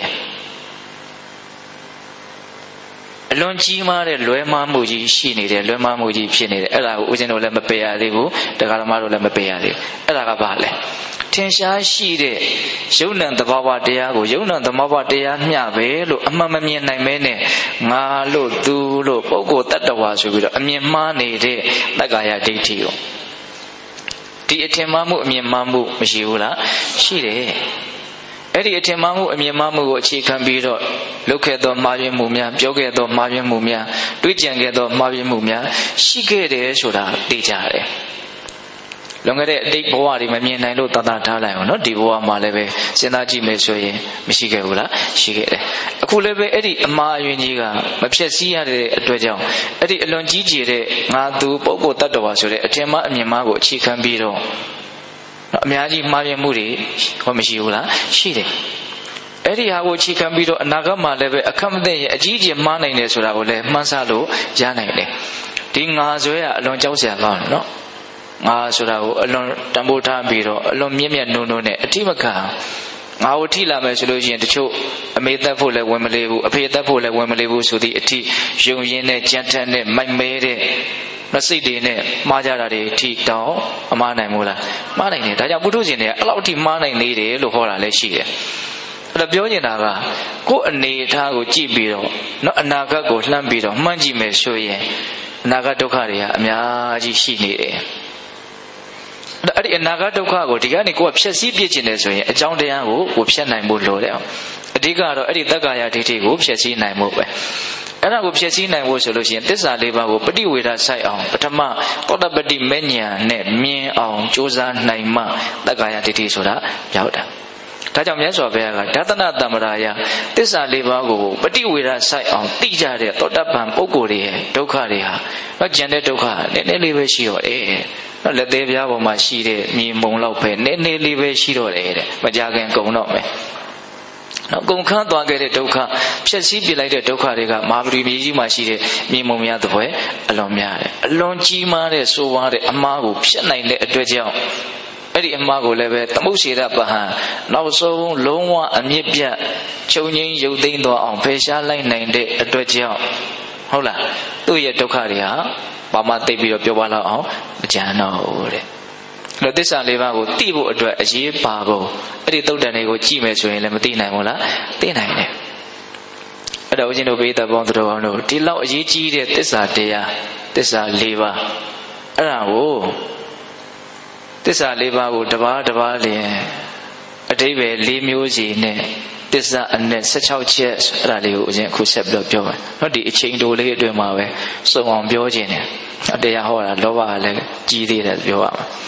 အလွန်ကြီးမားတဲ့လွဲမှားမှုကြီးရှိနေတယ်လွဲမှားမှုကြီးဖြစ်နေတယ်အဲ့ဒါကိုဦးဇင်းတို့လည်းမပယ်ရသေးဘူးတက္ကရာမတို့လည်းမပယ်ရသေးဘူးအဲ့ဒါကဘာလဲထင်ရှားရှိတဲ့ယုံနံသဘာဝတရားကိုယုံနံသဘာဝတရားမျှပဲလို့အမှန်မမြင်နိုင်မဲနဲ့ငါလို့သူလို့ပုဂ္ဂိုလ်တ attva ဆိုပြီးတော့အမြင်မှားနေတဲ့တက္ကာယဒိဋ္ဌိကိုဒီအထင်မှားမှုအမြင်မှားမှုမရှိဘူးလားရှိတယ်အဲ့ဒီအထင်မှားမှုအမြင်မှားမှုကိုအခြေခံပြီးတော့လုပ်ခဲ့သောမှားယွင်းမှုများပြောခဲ့သောမှားယွင်းမှုများတွေးကြံခဲ့သောမှားယွင်းမှုများရှိခဲ့တယ်ဆိုတာသိကြတယ်လွန်ခဲ့တဲ့အတိတ်ဘဝတွေမမြင်နိုင်လို့တတ်ထားလိုက်အောင်နော်ဒီဘဝမှာလည်းပဲစဉ်းစားကြည့်မယ်ဆိုရင်မရှိခဲ့ဘူးလားရှိခဲ့တယ်အခုလည်းပဲအဲ့ဒီအမှားအယွင်းကြီးကမဖြစ်စည်းရတဲ့အတွက်ကြောင့်အဲ့ဒီအလွန်ကြီးကျယ်တဲ့ငါသူပုဂ္ဂိုလ်တ attva ဆိုတဲ့အထင်မှားအမြင်မှားကိုအခြေခံပြီးတော့အများကြီးမှားယွင်းမှုတွေဟောမရှိဘူးလားရှိတယ်အဲ့ဒီဟာကိုအခြေခံပြီးတော့အနာဂတ်မှာလည်းပဲအခက်မသိရင်အကြီးကြီးမှားနိုင်တယ်ဆိုတာကိုလည်းမှန်းဆလို့ရနိုင်တယ်ဒီငါဆွဲကအလွန်ကြောက်စရာကောင်းတယ်နော်ငါဆိုတာကိုအလွန်တန်ဖိုးထားပြီးတော့အလွန်မြင့်မြတ်နုံနုံနဲ့အထိမခံငါကိုထိလာမယ်ဆိုလို့ရှိရင်တချို့အမေသက်ဖို့လည်းဝင်မလေးဘူးအဖေသက်ဖို့လည်းဝင်မလေးဘူးဆိုသည့်အထိယုံရင်းနဲ့ကြမ်းတမ်းနဲ့မိုက်မဲတဲ့မစိတ်တွေနဲ့မှားကြတာတွေထိတောင်းအမှားနိုင်မို့လားမှားနိုင်တယ်ဒါကြောင့်ပုထုဇဉ်တွေကအဲ့လောက်ထိမှားနိုင်သေးတယ်လို့ဟောတာလည်းရှိတယ်အဲ့ဒါပြောနေတာကကိုယ်အနေအထားကိုကြည့်ပြီးတော့နော်အနာဂတ်ကိုလှမ်းပြီးတော့မှန်းကြည့်မယ်ဆိုရင်အနာဂတ်ဒုက္ခတွေကအများကြီးရှိနေတယ်အဲ့ဒီအနာဂတ်ဒုက္ခကိုဒီကနေ့ကိုယ်ကဖြည့်ဆည်းပြခြင်းတယ်ဆိုရင်အကြောင်းတရားကိုဖြတ်နိုင်ဖို့လိုတယ်အဓိကတော့အဲ့ဒီတက္ကာယဒိဋ္ဌိကိုဖြည့်ဆည်းနိုင်ဖို့ပဲအဲ့ဒါကိုဖြည့်ဆည်းနိုင်ဖို့ဆိုလို့ရှိရင်သစ္စာလေးပါးကိုပฏิဝေဒဆိုင်အောင်ပထမသောတပတိမဉ္ဇဉ်နဲ့မြင်အောင်ကြိုးစားနိုင်မှတက္ကာယဒိဋ္ဌိဆိုတာရောက်တာဒါကြောင့်မြတ်စွာဘုရားကဒသနတမ္ပရာယသစ္စာလေးပါးကိုပฏิဝေဒဆိုင်အောင်သိကြတဲ့သောတပန်ပုဂ္ဂိုလ်တွေရဲ့ဒုက္ခတွေဟာကျန်တဲ့ဒုက္ခနည်းနည်းလေးပဲရှိတော့တယ်လက်သေးပြားပေါ်မှာရှိတဲ့မြေမုံလောက်ပဲနည်းနည်းလေးပဲရှိတော့တယ်တဲ့မကြခင်ကုန်တော့မယ်နော်ကုန်ခန်းသွားခဲ့တဲ့ဒုက္ခဖြည့်ဆည်းပြလိုက်တဲ့ဒုက္ခတွေကမဟာပရိမြေကြီးမှာရှိတဲ့မြေမုံများသဖွယ်အလွန်များတယ်အလွန်ကြီးမားတဲ့ဆိုးဝါးတဲ့အမှားကိုဖြတ်နိုင်တဲ့အတွက်ကြောင့်အဲ့ဒီအမှားကိုလည်းပဲသမုတ်စေရပဟံနောက်ဆုံးလုံးဝအမြင့်ပြတ်ချုပ်ငိမ့်ရုပ်သိမ်းသွားအောင်ဖယ်ရှားလိုက်နိုင်တဲ့အတွက်ကြောင့်ဟုတ်လားသူ့ရဲ့ဒုက္ခတွေဟာဘာမှသိပြီးတော့ပြောပါတော့အောင်မကြမ်းတော့ဘူးတဲ့အဲ့သစ္စာလေးပါးကိုသိဖို့အတွက်အရေးပါဖို့အဲ့ဒီသုတ်တန်တွေကိုကြည့်မယ်ဆိုရင်လည်းမသိနိုင်ဘူးလားသိနိုင်တယ်အဲ့တော့ဦးဇင်းတို့ပိဋကပေါင်းတို့အောင်တို့ဒီလောက်အရေးကြီးတဲ့သစ္စာတရားသစ္စာလေးပါးအဲ့ဒါကိုသစ္စာလေးပါးကိုတစ်ပါးတစ်ပါးလျင်အဓိပ္ပာယ်၄မျိုးစီနဲ့သစ္စာအနက်16ချက်အဲ့ဒါလေးကိုဦးဇင်းအခုဆက်ပြီးတော့ပြောမယ်။နော်ဒီအချိန်တိုလေးအတွင်းမှာပဲစုံအောင်ပြောခြင်းတယ်။တရားဟောတာလောဘကလည်းကြီးသေးတယ်ပြောရမှာ။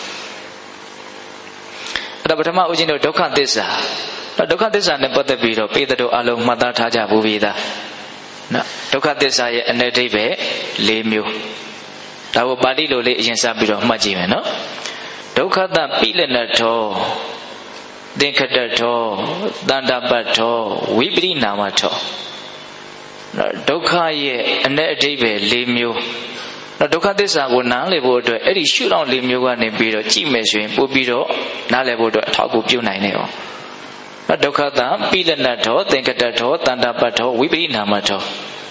အဲ့ဒါပထမဦးဇင်းတို့ဒုက္ခသစ္စာဒုက္ခသစ္စာနဲ့ပတ်သက်ပြီးတော့ပိဋကတို့အလုံးမှတ်သားထားကြဘူးပြီသား။နော်ဒုက္ခသစ္စာရဲ့အနက်အဓိပ္ပာယ်၄မျိုး။ဒါကိုပါဠိလိုလေးအရင်စပြီးတော့မှတ်ကြည့်မယ်နော်။ဒုက္ခတပိလနထောသင်္ခတထောတန္တပတ်ထောဝိပရိနာမထောဒုက္ခရဲ့အ내အဓိပ္ပာယ်၄မျိုးဒုက္ခသစ္စာကိုနားလည်ဖို့အတွက်အဲ့ဒီရှုထောင့်၄မျိုးကနေပြီးတော့ကြည့်မယ်ဆိုရင်ပို့ပြီးတော့နားလည်ဖို့အတွက်အထောက်အကူပြုနိုင်တယ်။ဒုက္ခတပိလနထောသင်္ခတထောတန္တပတ်ထောဝိပရိနာမထော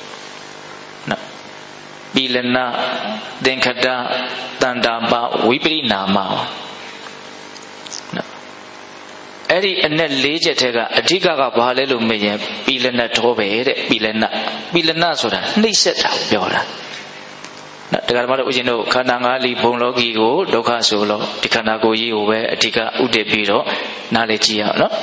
ပိလနသင်္ခတတန္တပဝိပရိနာမအဲ့ဒီအ내၄ချက်ထဲကအဓိကကဘာလဲလို့မေးရင်ပိလနထောပဲတဲ့ပိလနဆိုတာနှိမ့်ဆက်တာပြောတာတရားဓမ္မတို့ဦးဇင်းတို့ခန္ဓာ၅လီဘုံလောကီကိုဒုက္ခဆိုလို့ဒီခန္ဓာကိုယ်ကြီးကိုပဲအဓိကဥတည်ပြီးတော့နားလည်ကြည့်ရအောင်နော်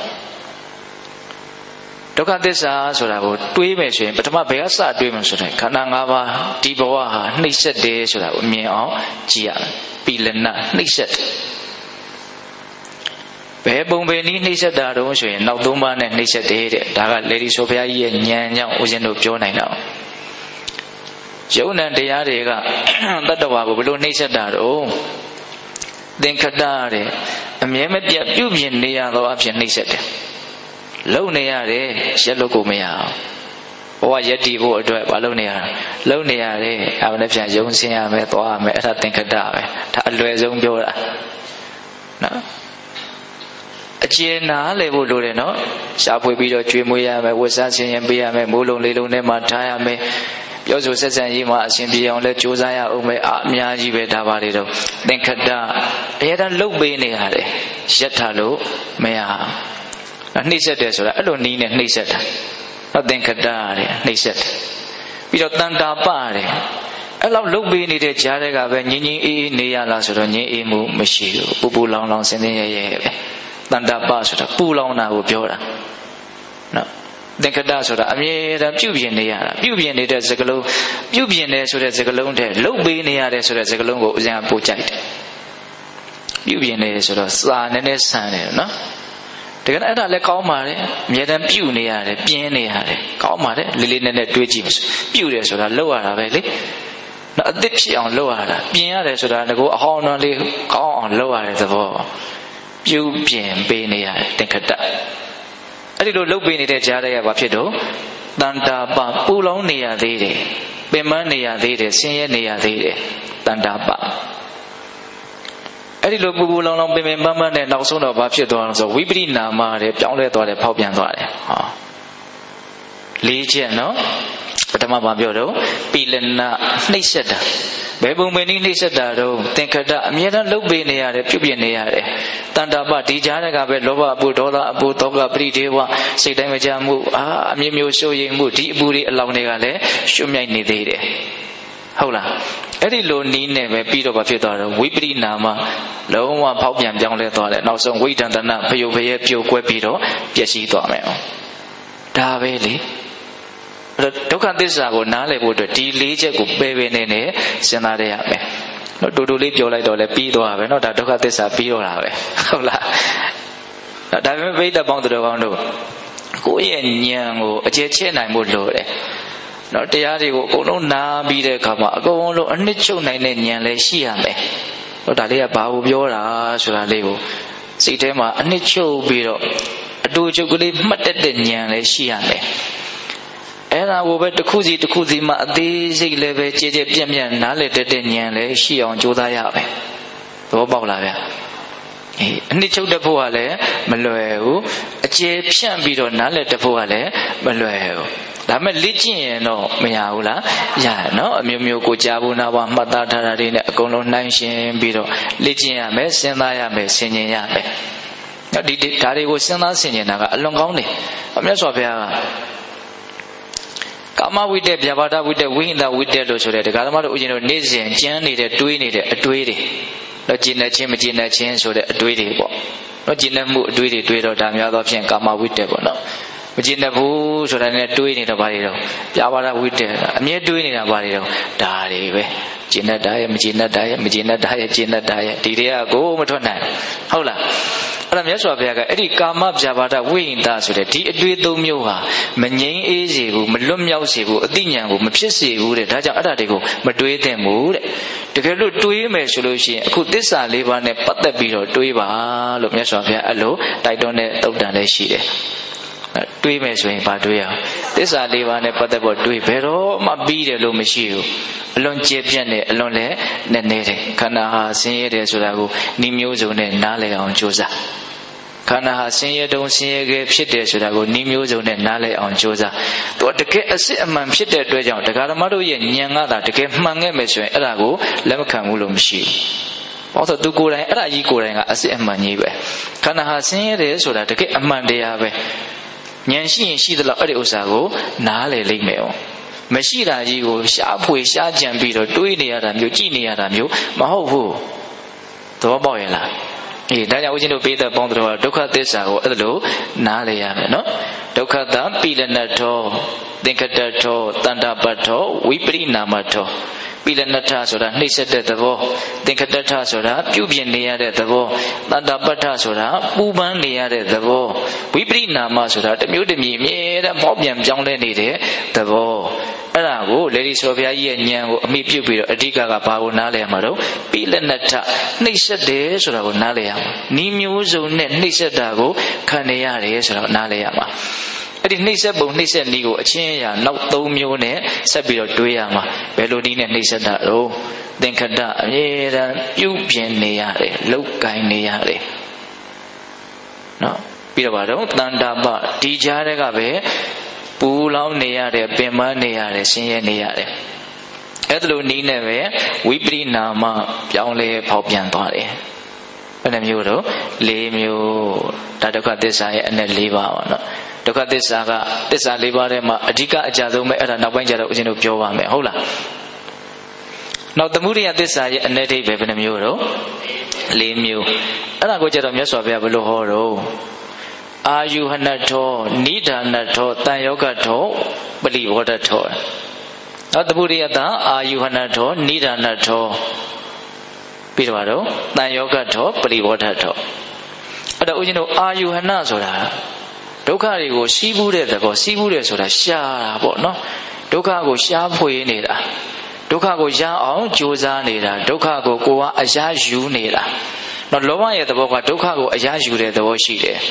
ဒုက္ခသစ္စာဆိုတာကိုတွေးမယ်ဆိုရင်ပထမဘယ်ကစတွေးမှဆိုတဲ့ခန္ဓာ၅ပါးဒီဘဝဟာနှိမ့်ဆက်တယ်ဆိုတာကိုမြင်အောင်ကြည့်ရမယ်ပိလနနှိမ့်ဆက်ဘယ်ပုံပဲနည်းနှိမ့်ဆက်တာတုံးဆိုရင်နောက်၃ပါးနဲ့နှိမ့်ဆက်တယ်တဲ့ဒါကလေဒီဆိုဘုရားကြီးရဲ့ဉာဏ်ကြောင့်ဦးဇင်းတို့ပြောနိုင်တော့ယုံနဲ့တရားတွေကတတ္တဝါကိုဘယ်လိုနှိမ့်ဆက်တာတော့သင်္ခတတဲ့အမြဲမပြတ်ပြုပြင်နေရသောအဖြစ်နှိမ့်ဆက်တယ်လုံနေရတယ်ရက်လို့ကိုမရအောင်ဘဝယက်တီဖို့အတွက်မလုံနေရလုံနေရတယ်အမှန်တည်းယုံစင်ရမယ်သွားရမယ်အဲ့ဒါသင်္ခတပဲဒါအလွယ်ဆုံးပြောတာနော်အကျဉ်းနာလေဖို့လိုတယ်နော်ရှားဖွေပြီးတော့ကျွေးမွေးရမယ်ဝတ်စားဆင်ရင်ပေးရမယ်မိုးလုံးလေးလုံးနဲ့မှထားရမယ်ပြောဆိုဆက်ဆံရေးမှာအရှင်ပြေအောင်လဲကြိုးစားရအောင်ပဲအများကြီးပဲဒါပါလေတော့သင်္ခတအရေးတမ်းလှုပ်ပေးနေရတယ်ရက်ထားလို့မရနှိမ့်ဆက်တယ်ဆိုတာအဲ့လိုနီးနဲ့နှိမ့်ဆက်တာသင်္ခတတဲ့နှိမ့်ဆက်တယ်ပြီးတော့တန်တာပတဲ့အဲ့လောက်လှုပ်ပေးနေတဲ့ကြားတွေကပဲငြင်းငြင်းအေးအေးနေရလားဆိုတော့ငြင်းအေးမှုမရှိဘူးပူလောင်လောင်စင်စင်ရဲရဲပဲတန်တာပဆိုတာပူလောင်တာကိုပြောတာနော်သင်္ခတဆိုတာအမြဲတမ်းပြုပြင်နေရတာပြုပြင်နေတဲ့စကားလုံးပြုပြင်နေဆိုတဲ့စကားလုံးတဲ့လှုပ်ပေးနေရတဲ့ဆိုတဲ့စကားလုံးကိုဦးဇင်းကပို့ကြိုက်တယ်ပြုပြင်နေတယ်ဆိုတော့စာနဲ့နဲ့ဆန်တယ်နော်တကယ်အဲ့ဒါလည်းကောင်းပါတယ်အမြဲတမ်းပြုနေရတယ်ပြင်းနေရတယ်ကောင်းပါတယ်လေးလေးနက်နက်တွေးကြည့်ပြုတယ်ဆိုတာလှုပ်ရတာပဲလေနော်အသစ်ဖြစ်အောင်လှုပ်ရတာပြင်းရတယ်ဆိုတာငါကအဟောင်းတော်လေးကောင်းအောင်လှုပ်ရတဲ့သဘောပြုပြင်ပေးနေရတယ်သင်္ခတအဲ့ဒီလိုလှုပ်ပေးနေတဲ့ကြားတွေကဘာဖြစ်တော့တန်တာပပူလောင်နေရသေးတယ်ပင်မနေရသေးတယ်ဆင်းရဲနေရသေးတယ်တန်တာပအဲ့ဒီလိုပူပူလောင်လောင်ပင်ပင်ပန်းပန်းနဲ့နောက်ဆုံးတော့ဘာဖြစ်သွားလဲဆိုဝိပရိနာမတဲ့ပြောင်းလဲသွားတယ်ဖောက်ပြန်သွားတယ်ဟောလေးချက်နော်ပထမဘာပြောတော့ပိလနနှိမ့်ဆက်တာဘယ်ပုံပဲနည်းနှိမ့်ဆက်တာတော့သင်္ခတအမြဲတမ်းလှုပ်ပေးနေရတယ်ပြုပြင်နေရတယ်တန်တာပဒီကြားတွေကပဲလောဘအပူဒေါသအပူတောကပရိဒေဝစိတ်တိုင်းမကြမှုအမျိုးမျိုးစိုးရိမ်မှုဒီအပူတွေအလောင်းတွေကလည်းရှုမြိုက်နေသေးတယ်ဟုတ်လားအဲ့ဒီလိုနီးနဲ့ပဲပြီးတော့ဘာဖြစ်သွားတော့ဝိပရိနာမလုံးဝဖောက်ပြန်ပြောင်းလဲသွားတယ်နောက်ဆုံးဝိဒန္တနာဖယုတ်ဖယဲပြိုကွဲပြီးတော့ပျက်စီးသွားမယ်ဒါပဲလေဒုက္ခသစ္စာကိုနားလည်ဖို့အတွက်ဒီ၄ချက်ကိုပယ်ပယ်နေနဲ့စဉ်းစားရရမယ်နော်တူတူလေးပြောလိုက်တော့လည်းပြီးသွားပဲနော်ဒါဒုက္ခသစ္စာပြီးတော့တာပဲဟုတ်လားဒါပေမဲ့ပိဋကပေါင်းတော်ကောင်းတို့ကိုယ့်ရဲ့ဉာဏ်ကိုအကျယ်ချဲ့နိုင်ဖို့လိုတယ်နော်တရားတွေကိုအကုန်လုံးနားပြီးတဲ့အခါမှာအကုန်လုံးအနှစ်ချုပ်နိုင်တဲ့ဉာဏ်လည်းရှိရမယ်တော့ဒါလေးကဘာကိုပြောတာဆိုတာလေးကိုစိတ်ထဲမှာအနှစ်ချုပ်ပြီးတော့အတူချုပ်ကလေးမှတ်တတ်တဲ့ဉာဏ်လည်းရှိရမယ်အဲ့ဒါကိုပဲတစ်ခုစီတစ်ခုစီမှအသေးစိတ်လည်းပဲကြည်ကြဲပြန့်ပြန့်နားလည်တတ်တဲ့ဉာဏ်လည်းရှိအောင်ကြိုးစားရမယ်သဘောပေါက်လားဗျာအနှစ်ချုပ်တဲ့ဖို့ကလည်းမလွယ်ဘူးအကျယ်ဖြန့်ပြီးတော့နားလည်တဲ့ဖို့ကလည်းမလွယ်ဘူးဒါမဲ့လေ့ကျင့်ရင်တော့မရဘူးလားရနော်အမျိုးမျိုးကိုကြားဘူးနာပါမှတ်သားထားတာတွေနဲ့အကုန်လုံးနှိုင်းရှင်းပြီးတော့လေ့ကျင့်ရမယ်စဉ်းစားရမယ်ဆင်ခြင်ရမယ်နော်ဒီဒါတွေကိုစဉ်းစားဆင်ခြင်တာကအလွန်ကောင်းတယ်မြတ်စွာဘုရားကကာမဝိတ္တဗျာပါဒဝိတ္တဝိဟိတဝိတ္တလို့ဆိုတဲ့ဒကာသမားတို့ဦးဇင်းတို့နေ့စဉ်ကျမ်းနေတဲ့တွေးနေတဲ့အတွေးတွေတော့ကျင့်နေခြင်းမကျင့်နေခြင်းဆိုတဲ့အတွေးတွေပေါ့တော့ကျင့်နေမှုအတွေးတွေတွေးတော့ဒါများသောဖြင့်ကာမဝိတ္တပေါ့နော်မကျင့်တတ်ဘူးဆိုတာနဲ့တွေးနေတော့ဘာတွေတော့ပြပါဒဝိတ္တအမြဲတွေးနေတာဘာတွေတော့ဒါတွေပဲကျင့်တတ်တာရဲ့မကျင့်တတ်တာရဲ့မကျင့်တတ်တာရဲ့ကျင့်တတ်တာရဲ့ဒီတွေကကိုမထွက်နိုင်ဟုတ်လားအဲ့ဒါမြတ်စွာဘုရားကအဲ့ဒီကာမပြပါဒဝိဟိတဆိုတဲ့ဒီအတွေးသုံးမျိုးဟာမငြိမ်းအေးစေဘူးမလွတ်မြောက်စေဘူးအသိဉာဏ်ကိုမဖြစ်စေဘူးတဲ့ဒါကြောင့်အဲ့ဒါတွေကိုမတွေးသင့်ဘူးတဲ့တကယ်လို့တွေးမယ်ဆိုလို့ရှိရင်အခုသစ္စာ၄ပါးနဲ့ပတ်သက်ပြီးတော့တွေးပါလို့မြတ်စွာဘုရားအဲ့လိုတိုက်တွန်းတဲ့သုတ်တန်လည်းရှိတယ်တွေးမယ်ဆိုရင်ဘာတွေးရအောင်သစ္စာ၄ပါးနဲ့ပတ်သက်ဖို့တွေးဘယ်တော့မှပြီးတယ်လို့မရှိဘူးအလွန်ကျေပြတ်နေအလွန်လည်းနည်းနည်းတယ်ခန္ဓာဟာဆင်းရဲတယ်ဆိုတာကိုနှီးမျိုးစုံနဲ့နားလည်အောင်ကြိုးစားခန္ဓာဟာဆင်းရဲတုံးဆင်းရဲခဲ့ဖြစ်တယ်ဆိုတာကိုနှီးမျိုးစုံနဲ့နားလည်အောင်ကြိုးစားသူကတကယ်အစစ်အမှန်ဖြစ်တဲ့အတွက်ကြောင့်တရားဓမ္မတို့ရဲ့ဉာဏ်ကသာတကယ်မှန်ခဲ့မယ်ဆိုရင်အဲ့ဒါကိုလက်မခံဘူးလို့မရှိဘူးဘာလို့သူကိုယ်တိုင်အဲ့ဒါကြီးကိုယ်တိုင်ကအစစ်အမှန်ကြီးပဲခန္ဓာဟာဆင်းရဲတယ်ဆိုတာတကယ်အမှန်တရားပဲဉာဏ်ရှိရင်ရှိသလောက်အဲ့ဒီဥစ္စာကိုနားလည်လိမ့်မယ်။မမရှိတာကြီးကိုရှားဖွေရှားကြံပြီးတော့တွေးနေရတာမျိုးကြည့်နေရတာမျိုးမဟုတ်ဘူးသဘောပေါက်ရဲ့လားအေးဒါကြောင့်ဦးဇင်းတို့ပေးတဲ့ပေါင်းတော်ဒုက္ခသစ္စာကိုအဲ့လိုနားလည်ရမယ်နော်ဒုက္ခတပိလနထောသင်္ခတထောတန္တပတ္ထောဝိပရိနာမထောပိလနထဆိုတာနှိမ့်ဆက်တဲ့သဘောသင်္ခတထဆိုတာပြုပြင်နေရတဲ့သဘောတန္တပတ္ထဆိုတာပူပန်းနေရတဲ့သဘောဝိပရိနာမဆိုတာတစ်မျိုးတစ်မျိုးအမြဲတမ်းပေါက်ပြန်ပြောင်းလဲနေတဲ့သဘောအဲ့ဒါကိုလေဒီဆိုဘုရားကြီးရဲ့ဉာဏ်ကိုအမိပြုပြီးတော့အဓိကကဘာကိုနားလည်ရမှာတော့ပိလနထနှိမ့်ဆက်တယ်ဆိုတာကိုနားလည်ရမှာဤမျိုးစုံနဲ့နှိမ့်ဆက်တာကိုခံနေရတယ်ဆိုတာကိုနားလည်ရမှာအဲ့ဒီနှိမ့်ဆက်ပုံနှိမ့်ဆက်နည်းကိုအချင်းအရာနောက်၃မျိုးနဲ့ဆက်ပြီးတော့တွေးရမှာဘယ်လိုနည်းနဲ့နှိမ့်ဆက်တာတော့သင်္ခတအမြဲတမ်းပြုပြင်နေရတယ်လောက်ကင်နေရတယ်နော်ပြီးတော့ဘာတော့တန်တာပဒီကြားတဲ့ကပဲပူလောင်နေရတယ်ပင်ပန်းနေရတယ်ဆင်းရဲနေရတယ်အဲ့ဒါလိုနည်းနဲ့ပဲဝိပရိနာမပြောင်းလဲဖောက်ပြန်သွားတယ်ဘယ်နှမျိုးတော့၄မျိုးဒါဒုက္ခသစ္စာရဲ့အနက်၄ပါးပါနော်ဒုက္ခသစ္စာကသစ္စာ၄ပါးထဲမှာအဓိကအကြဆုံးပဲအဲ့ဒါနောက်ပိုင်းကျတော့ဦးဇင်းတို့ပြောပါမယ်ဟုတ်လားနောက်သမုဒိယသစ္စာရဲ့အနက်ဒိဋ္ဌိပဲဘယ်နှမျိုးတော့၄မျိုးအဲ့ဒါကိုကျတော့မြတ်စွာဘုရားဘယ်လိုဟောတော့အာယုဟနထောနိဒာနထောတန်ယောဂထောပလိဘောဓထောနောက်သမုဒိယတအာယုဟနထောနိဒာနထောပြီးတော့တန်ယောဂထောပလိဘောဓထောအဲ့တော့ဦးဇင်းတို့အာယုဟနဆိုတာဒုက္ခတွေကိုစီးပူးတဲ့သဘောစီးပူးတယ်ဆိုတာရှားတာပေါ့နော်ဒုက္ခကိုရှားဖွေနေတာဒုက္ခကိုရအောင်ကြိုးစားနေတာဒုက္ခကိုကိုယ်ကအရာယူနေတာနော်လောဘရဲ့သဘောကဒုက္ခကိုအရာယူတဲ့သဘောရှိတယ်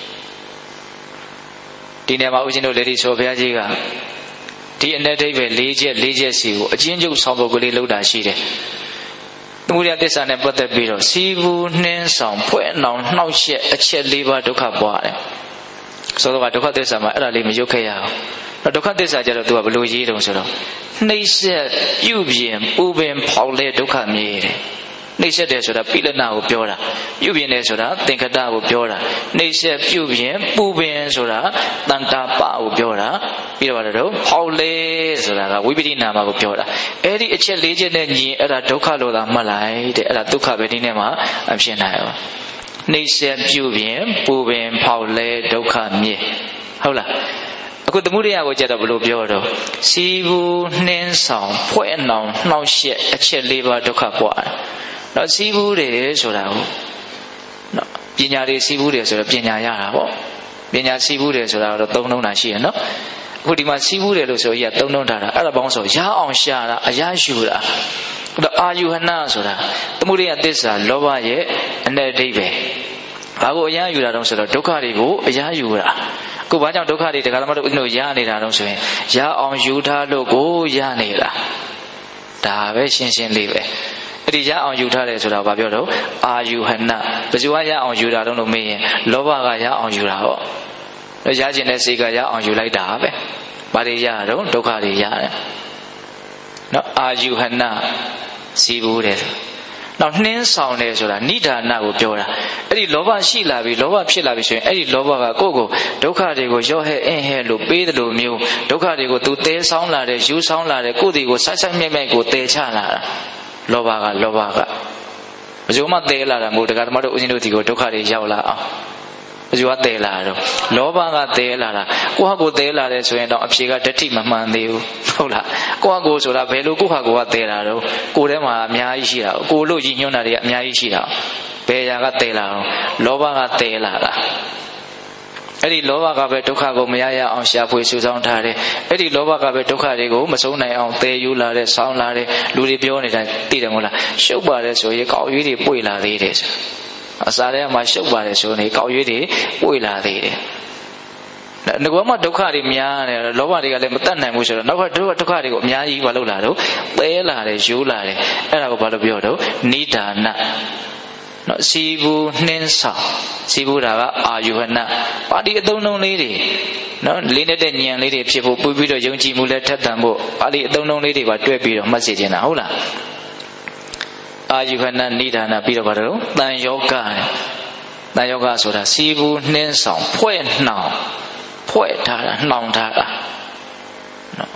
ဒီနေ့မှာဦးဇင်းတို့လေဒီဆိုဘုရားကြီးကဒီအ내ဒိဋ္ဌိ၄ချက်စီကိုအချင်းချုပ်ဆောင်ပုဒ်ကလေးလောက်တာရှိတယ်သမုဒယသစ္စာနဲ့ပတ်သက်ပြီးတော့စီဘူးနှင်းဆောင်ဖွဲ့နှောင်နှောက်ယှက်အချက်၄ပါးဒုက္ခပွားတယ်ဆိုတော့ဒုက္ခသစ္စာမှာအဲ့ဒါလေးမရုပ်ခဲ့ရအောင်ဒုက္ခသစ္စာကျတော့ तू ကဘယ်လိုရေးတုံးဆိုတော့နှိမ့်ဆက်ပြုပြင်ပူပင်ဖောက်လဲဒုက္ခမြည်တယ်နှိမ့်ဆက်တယ်ဆိုတာပိလနာကိုပြောတာပြုပြင်တယ်ဆိုတာသင်္ခတကိုပြောတာနှိမ့်ဆက်ပြုပြင်ပူပင်ဆိုတာတန်တာပကိုပြောတာပြီးတော့ဖောက်လဲဆိုတာကဝိပရိနာမကိုပြောတာအဲ့ဒီအချက်၄ချက်နဲ့ညီအဲ့ဒါဒုက္ခလို့သာမှတ်လိုက်တဲ့အဲ့ဒါဒုက္ခပဲဒီနေ့မှာအဖြစ်နိုင်အောင်နှိမ့်ဆက်ပြုပြင်ပူပင်ဖောက်လဲဒုက္ခမြည်ဟုတ်လားအခုသမုဒိယကိုကြတော့ဘယ်လိုပြောတော့စီဘူးနှင်းဆောင်ဖွဲ့နှောင်နှောက်ယှက်အချက်၄ပါးဒုက္ခပွားနော်စီဘူးတယ်ဆိုတာကိုနော်ပညာတွေစီဘူးတယ်ဆိုတော့ပညာရတာပေါ့ပညာစီဘူးတယ်ဆိုတာတော့သုံးလုံးတာရှိရနော်အခုဒီမှာစီဘူးတယ်လို့ဆိုရင်သုံးလုံးတာအဲ့ဒါပေါင်းဆိုရအောင်ရှာတာအရာယူတာအဲ့တော့အာယုဟနဆိုတာသမုဒိယသစ္စာလောဘရဲ့အ내ဒိဋ္ဌိပဲဘာကိုအရာယူတာတုံးဆိုတော့ဒုက္ခတွေကိုအရာယူတာကိုဘာကြောင့်ဒုက္ခတွေတရားဓမ္မတို့ဦးတို့ရနေတာတုံးဆိုရင်ရအောင်ယူထားလို့ကိုရနေတာဒါပဲရှင်းရှင်းလေးပဲအဲ့ဒီရအောင်ယူထားတယ်ဆိုတာဘာပြောတော့အာယုဟနဘယ်သူကရအောင်ယူတာတုံးလို့မေးရင်လောဘကရအောင်ယူတာဟောရခြင်းတဲ့စိတ်ကရအောင်ယူလိုက်တာပဲဘာတွေရတော့ဒုက္ခတွေရတယ်နော်အာယုဟနစီဘူးတယ်နောက်နှင်းဆောင်တယ်ဆိုတာနိဒာနကိုပြောတာအဲ့ဒီလောဘရှိလာပြီလောဘဖြစ်လာပြီဆိုရင်အဲ့ဒီလောဘကကိုယ့်ကိုဒုက္ခတွေကိုရော့ဟဲ့အင်းဟဲ့လို့ပေးတယ်လို့မျိုးဒုက္ခတွေကိုသူတဲဆောင်လာတယ်ယူဆောင်လာတယ်ကိုယ့်ဒီကိုဆိုင်ဆိုင်မြဲမြဲကိုတဲချလာတာလောဘကဘယ်သူမှတဲလာတာမဟုတ်တရားဓမ္မတို့ဦးဇင်းတို့ဒီကိုဒုက္ခတွေရောက်လာအောင်ဘယ်သူကတဲလာတော့လောဘကတဲလာတာကိုယ့်ဟာကိုတဲလာတယ်ဆိုရင်တော့အဖြေကဓဋ္ဌိမမှန်သေးဘူးဟုတ်လားကိုယ့်ဟာကိုဆိုတာဘယ်လိုကိုယ့်ဟာကိုကတဲလာတော့ကိုယ်ထဲမှာအများကြီးရှိတာကိုလို့ကြီးညွှန်းတာတွေအများကြီးရှိတာဘယ်ရာကတဲလာတော့လောဘကတဲလာတာအဲ့ဒီလောဘကပဲဒုက္ခကိုမရရအောင်ရှာဖွေစုဆောင်းထားတယ်အဲ့ဒီလောဘကပဲဒုက္ခတွေကိုမဆုံးနိုင်အောင်တဲယူလာတဲ့ဆောင်းလာတဲ့လူတွေပြောနေတာသိတယ်မဟုတ်လားရှုပ်ပါတယ်ဆိုရင်ကောက်ရွေးတွေပွေလာသေးတယ်ဆိုအစားထဲမှာရှုပ်ပါတယ်ဆိုရင်ကောက်ရွေးတွေပွေလာသေးတယ်ငကောမှဒုက္ခတွေများတယ်လောဘတွေကလည်းမတတ်နိုင်ဘူးဆိုတော့နောက်ကဒုက္ခတွေကိုအများကြီးဘာလုပ်လာတော့ပဲလာတယ်ယူလာတယ်အဲ့ဒါကိုဘာလို့ပြောတော့နိဒာနနော်စီဘူးနှင်းဆောင်စီဘူးတာကအာယုဟနပါဠိအသုံးလုံးလေးတွေနော်လေးနဲ့တဲ့ဉာဏ်လေးတွေဖြစ်ဖို့ပြီးတော့ယုံကြည်မှုလည်းထက်သန်ဖို့ပါဠိအသုံးလုံးလေးတွေပါတွဲပြီးတော့မှတ်စေချင်တာဟုတ်လားအာယုဟနနိဒာနပြီးတော့ဘာလို့တန်ယောဂတန်ယောဂဆိုတာစီဘူးနှင်းဆောင်ဖွဲ့နှောင်ဖွဲ့ထားတာနှောင်ထားတာနော်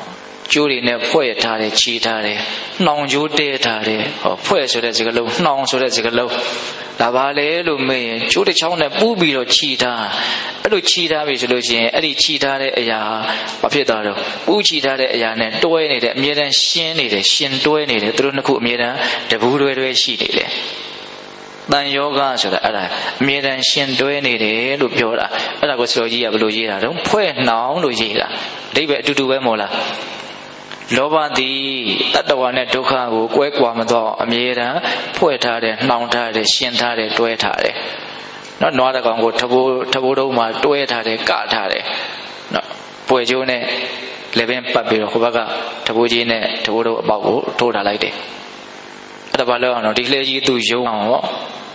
ကျိုးတွေနဲ့ဖွဲ့ထားတယ်ချီထားတယ်နှောင်ကျိုးတဲထားတယ်ဟောဖွဲ့ဆိုတဲ့စကားလုံးနှောင်ဆိုတဲ့စကားလုံးဒါပါလေလို့မေးရင်ကျိုးတစ်ချောင်းနဲ့ပူးပြီးတော့ချီထားအဲ့လိုချီထားပြီဆိုလို့ရှိရင်အဲ့ဒီချီထားတဲ့အရာဘာဖြစ်သွားတော့ပူးချီထားတဲ့အရာနဲ့တွဲနေတယ်အမြဲတမ်းရှင်းနေတယ်ရှင်တွဲနေတယ်သူတို့နှစ်ခုအမြဲတမ်းတပူးတွဲရှိနေတယ်တန်ယောဂဆိုတာအဲ့ဒါအမြဲတမ်းရှင်တွဲနေတယ်လို့ပြောတာအဲ့ဒါကိုဆရာကြီးကဘယ်လိုရေးတာတော့ဖွဲ့နှောင်လို့ရေးတာအဓိပ္ပာယ်အတူတူပဲမို့လားလောဘသည်တတ္တဝါနဲ့ဒုက္ခကိုကွဲကွာမတော့အမြဲတမ်းဖွဲ့ထားတယ်နှောင်ထားတယ်ရှင်ထားတယ်တွဲထားတယ်နော်နွားတကောင်ကိုထဘိုးတုံးမှာတွဲထားတယ်ကထားတယ်နော်ပွေကျိုးနဲ့လည်းပင်ပတ်ပြီးတော့ဟိုဘက်ကထဘိုးကြီးနဲ့ထဘိုးတုံးအပေါက်ကိုထိုးထားလိုက်တယ်အဲ့ဒါဘာလို့အောင်တော့ဒီလှဲကြီးသူ့ယုံအောင်ဟော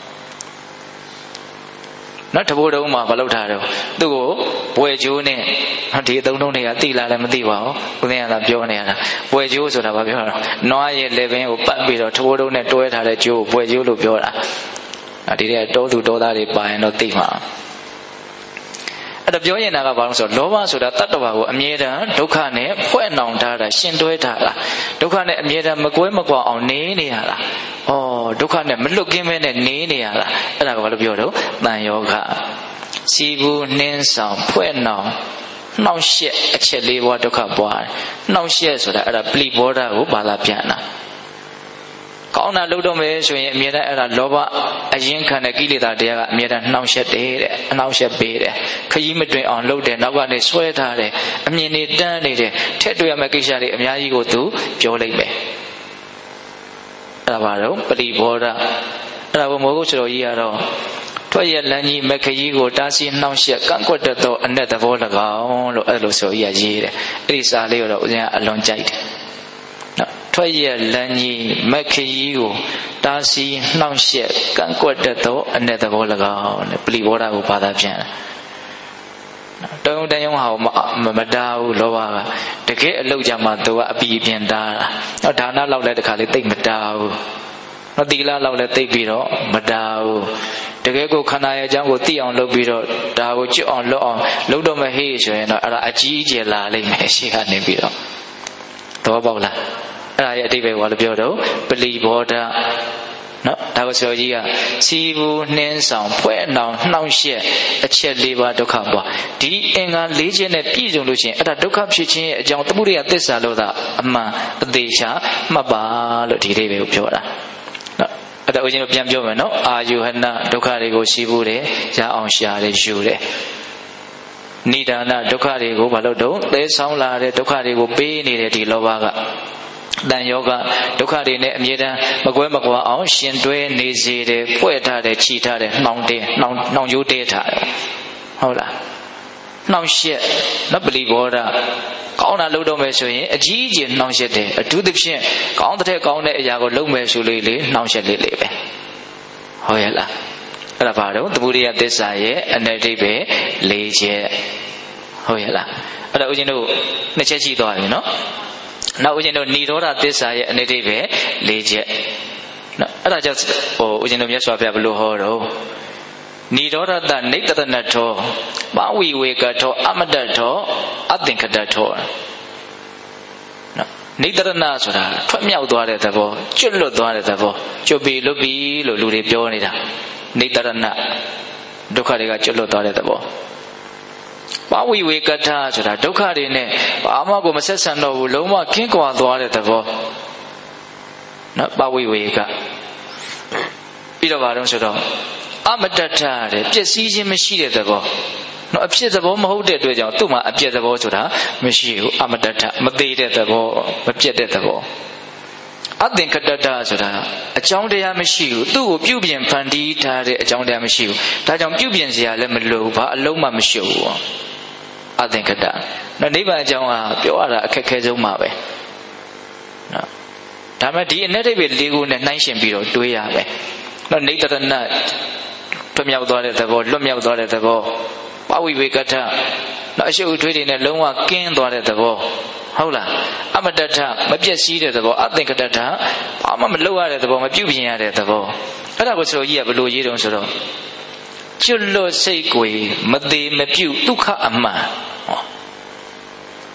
နော်ထဘိုးတုံးမှာမလုပ်ထားတော့သူ့ကိုဘွယ်ကျိုးနဲ့ဒီအသုံးလုံးတွေကတိလာလည်းမသိပါဘူးဦးသိန်းကသာပြောနေရတာဘွယ်ကျိုးဆိုတာဘာပြောတာနွားရဲ့လက်ပင်ကိုပတ်ပြီးတော့ထဘိုးတုံးနဲ့တွဲထားတဲ့ကျိုးကိုဘွယ်ကျိုးလို့ပြောတာဒီတဲ့တောသူတောသားတွေပါရင်တော့သိမှာအဲ့ဒါပြောရင်ကဘာလို့ဆိုတော့လောဘဆိုတာတတ္တဝါကိုအမြဲတမ်းဒုက္ခနဲ့ဖွဲ့နှောင်ထားတာရှင်တွဲထားတာဒုက္ခနဲ့အမြဲတမ်းမကွဲမကွာအောင်နေနေရတာဩဒုက္ခနဲ့မလွတ်ကင်းမဲနဲ့နေနေရတာအဲ့ဒါကဘာလို့ပြောတော့တန်ယောဂစီဘူးနှင်းဆောင်ဖွဲ့နှောင်နှောင့်ယှက်အချက်လေးပါးဒုက္ခပွားတယ်နှောင့်ယှက်ဆိုတာအဲ့ဒါပလီဘောဓာကိုဘာသာပြန်တာကောင်းတာလုပ်တော့မယ်ဆိုရင်အမြဲတမ်းအဲ့ဒါလောဘအရင်ခံတဲ့ကိလေသာတရားကအမြဲတမ်းနှောင့်ယှက်တယ်တဲ့အနှောင့်ယှက်ပေးတယ်ခရီးမတွင်အောင်လုပ်တယ်နောက်ကနေဆွဲထားတယ်အမြင်တွေတန်းနေတယ်ထက်တွေ့ရမယ့်ကိစ္စတွေအများကြီးကိုသူပြောလိုက်မယ်အဲ့ဒါဘာလို့ပရိဘောဓအဲ့ဒါဘုမိုးကုတ်ဆရာကြီးကတော့ထွက်ရလန်းကြီးမခရီးကိုတားဆီးနှောင့်ယှက်ကန့်ကွက်တတ်သောအ내သဘော၎င်းလို့အဲ့လိုဆိုကြီးကရေးတယ်အဲ့ဒီစာလေးကိုတော့ဦးဇင်းကအလွန်ကြိုက်တယ်ထွက်ရလန်းကြီးမခရီးကိုတားဆီးနှောင့်ယှက်ကန့်ကွက်တတ်သောအ내သဘော၎င်းနဲ့ပရိဘောဓကိုဘာသာပြန်တယ်တုံတန်ယုံဟာမတားဘူးလောဘကတကယ်အလောက်ကြမှာသူကအပီပြင်တားတာဒါနလောက်လည်းတခါလေးတိတ်မတားဘူးသီလလောက်လည်းသိပြီးတော့မတားဘူးတကယ်ကိုခန္ဓာရဲ့အကြောင်းကိုသိအောင်လုပ်ပြီးတော့ဒါကိုကျွတ်အောင်လုပ်အောင်လုပ်တော့မဟေ့ဆိုရင်တော့အဲ့ဒါအကြီးအကျယ်လာလိမ့်မယ်ရှေ့ကနေပြီးတော့သဘောပေါက်လားအဲ့ဒါရဲ့အတိတ်ပဲဘာလို့ပြောတော့ပလီဘောဓနော်ဒါကိုဆရာကြီးကစီဘူးနှင်းဆောင်ဖွဲ့နှောင်နှောင့်ယှက်အချက်၄ပါးဒုက္ခပွားဒီအင်္ဂါ၄ချက်နဲ့ပြည့်စုံလို့ရှိရင်အဲ့ဒါဒုက္ခဖြစ်ခြင်းရဲ့အကြောင်းသမုဒယသစ္စာလို့သာအမှန်အသေးချာမှတ်ပါလို့ဒီလေးပဲကိုပြောတာအဲ့ဒါဦးဇင်းတို့ပြန်ပြောမယ်နော်အာယုဟနဒုက္ခတွေကိုရှိဘူးတယ်ရအောင်ရှာတယ်ယူတယ်နိဒာနဒုက္ခတွေကိုဘာလို့တော့သဲဆောင်လာတဲ့ဒုက္ခတွေကိုပေးနေတယ်ဒီလောဘကတန်ယောဂဒုက္ခတွေနဲ့အမြဲတမ်းမကွဲမကွာအောင်ရှင်တွဲနေစေတယ်ဖွဲ့ထားတယ်ချီထားတယ်နှောင်ကျိုးတဲထားတယ်ဟုတ်လားနှောင့်ယှက်နပလီဘောဓကောင်းတာလုပ်တော့မယ်ဆိုရင်အကြီးအကျယ်နှောင့်ယှက်တယ်အထူးသဖြင့်ကောင်းတဲ့ကောင်းတဲ့အရာကိုလုပ်မယ်ဆိုလေနှောင့်ယှက်လေပဲဟုတ်ရဲ့လားအဲ့ဒါဘာတော့သမုဒယသစ္စာရဲ့အ내ဒိဗ္ဗေ၄ချက်ဟုတ်ရဲ့လားအဲ့ဒါဦးဇင်းတို့နှစ်ချက်ရှိသွားပြီနော်နောက်ဦးဇင်းတို့ဏိရောဓသစ္စာရဲ့အ내ဒိဗ္ဗေ၄ချက်နော်အဲ့ဒါကြောင့်ဦးဇင်းတို့မြတ်စွာဘုရားဘယ်လိုဟောတော့ဏိရောဓတနိတ္တရဏထောပဝိဝေကထောအမတ္တထောအသင်္ခတထောနော်နိတ္တရဏဆိုတာထွက်မြောက်သွားတဲ့သဘောကျွတ်လွတ်သွားတဲ့သဘောကျွတ်ပြီးလွတ်ပြီးလို့လူတွေပြောနေတာနိတ္တရဏဒုက္ခတွေကကျွတ်လွတ်သွားတဲ့သဘောပဝိဝေကထဆိုတာဒုက္ခတွေနဲ့ဘာမှကိုမဆက်ဆံတော့ဘူးလုံးဝကင်းကွာသွားတဲ့သဘောနော်ပဝိဝေကပြီးတော့ဘာလို့ဆိုတော့အမတ္တထတဲ့ပျက်စီးခြင်းမရှိတဲ့သဘောနော်အဖြစ်သဘောမဟုတ်တဲ့အတွက်ကြောင့်သူ့မှာအပြည့်သဘောဆိုတာမရှိဘူးအမတ္တထမသေးတဲ့သဘောမပြတ်တဲ့သဘောအသင်္ခတတဆိုတာအကြောင်းတရားမရှိဘူးသူ့ကိုပြုပြင်ဖန်တီးထားတဲ့အကြောင်းတရားမရှိဘူးဒါကြောင့်ပြုပြင်စရာလည်းမလိုဘူးဘာအလုံးမှမရှိဘူးအသင်္ခတနော်နိဗ္ဗာန်အကြောင်းကပြောရတာအခက်ခဲဆုံးပါပဲနော်ဒါမဲ့ဒီအ내ဒိဗ္ဗေ၄ခုနဲ့နှိုင်းယှဉ်ပြီးတော့တွေးရမယ်နော်နိတ္တရဏထွတ်မြောက်သွားတဲ့သဘောလွတ်မြောက်သွားတဲ့သဘောပဝိဝေကထနော်အရှုပ်အထွေးတွေနဲ့လုံးဝကင်းသွားတဲ့သဘောဟုတ်လားအမတ္တထမပြည့်စည်တဲ့သဘောအသင်္ကတထဘာမှမလုပ်ရတဲ့သဘောမပြုပြင်ရတဲ့သဘောအဲ့ဒါကိုဆိုကြီးကဘယ်လိုရေးတုံးဆိုတော့ကျွတ်လွတ်စိတ်ကိုမသေးမပြုဒုက္ခအမှန်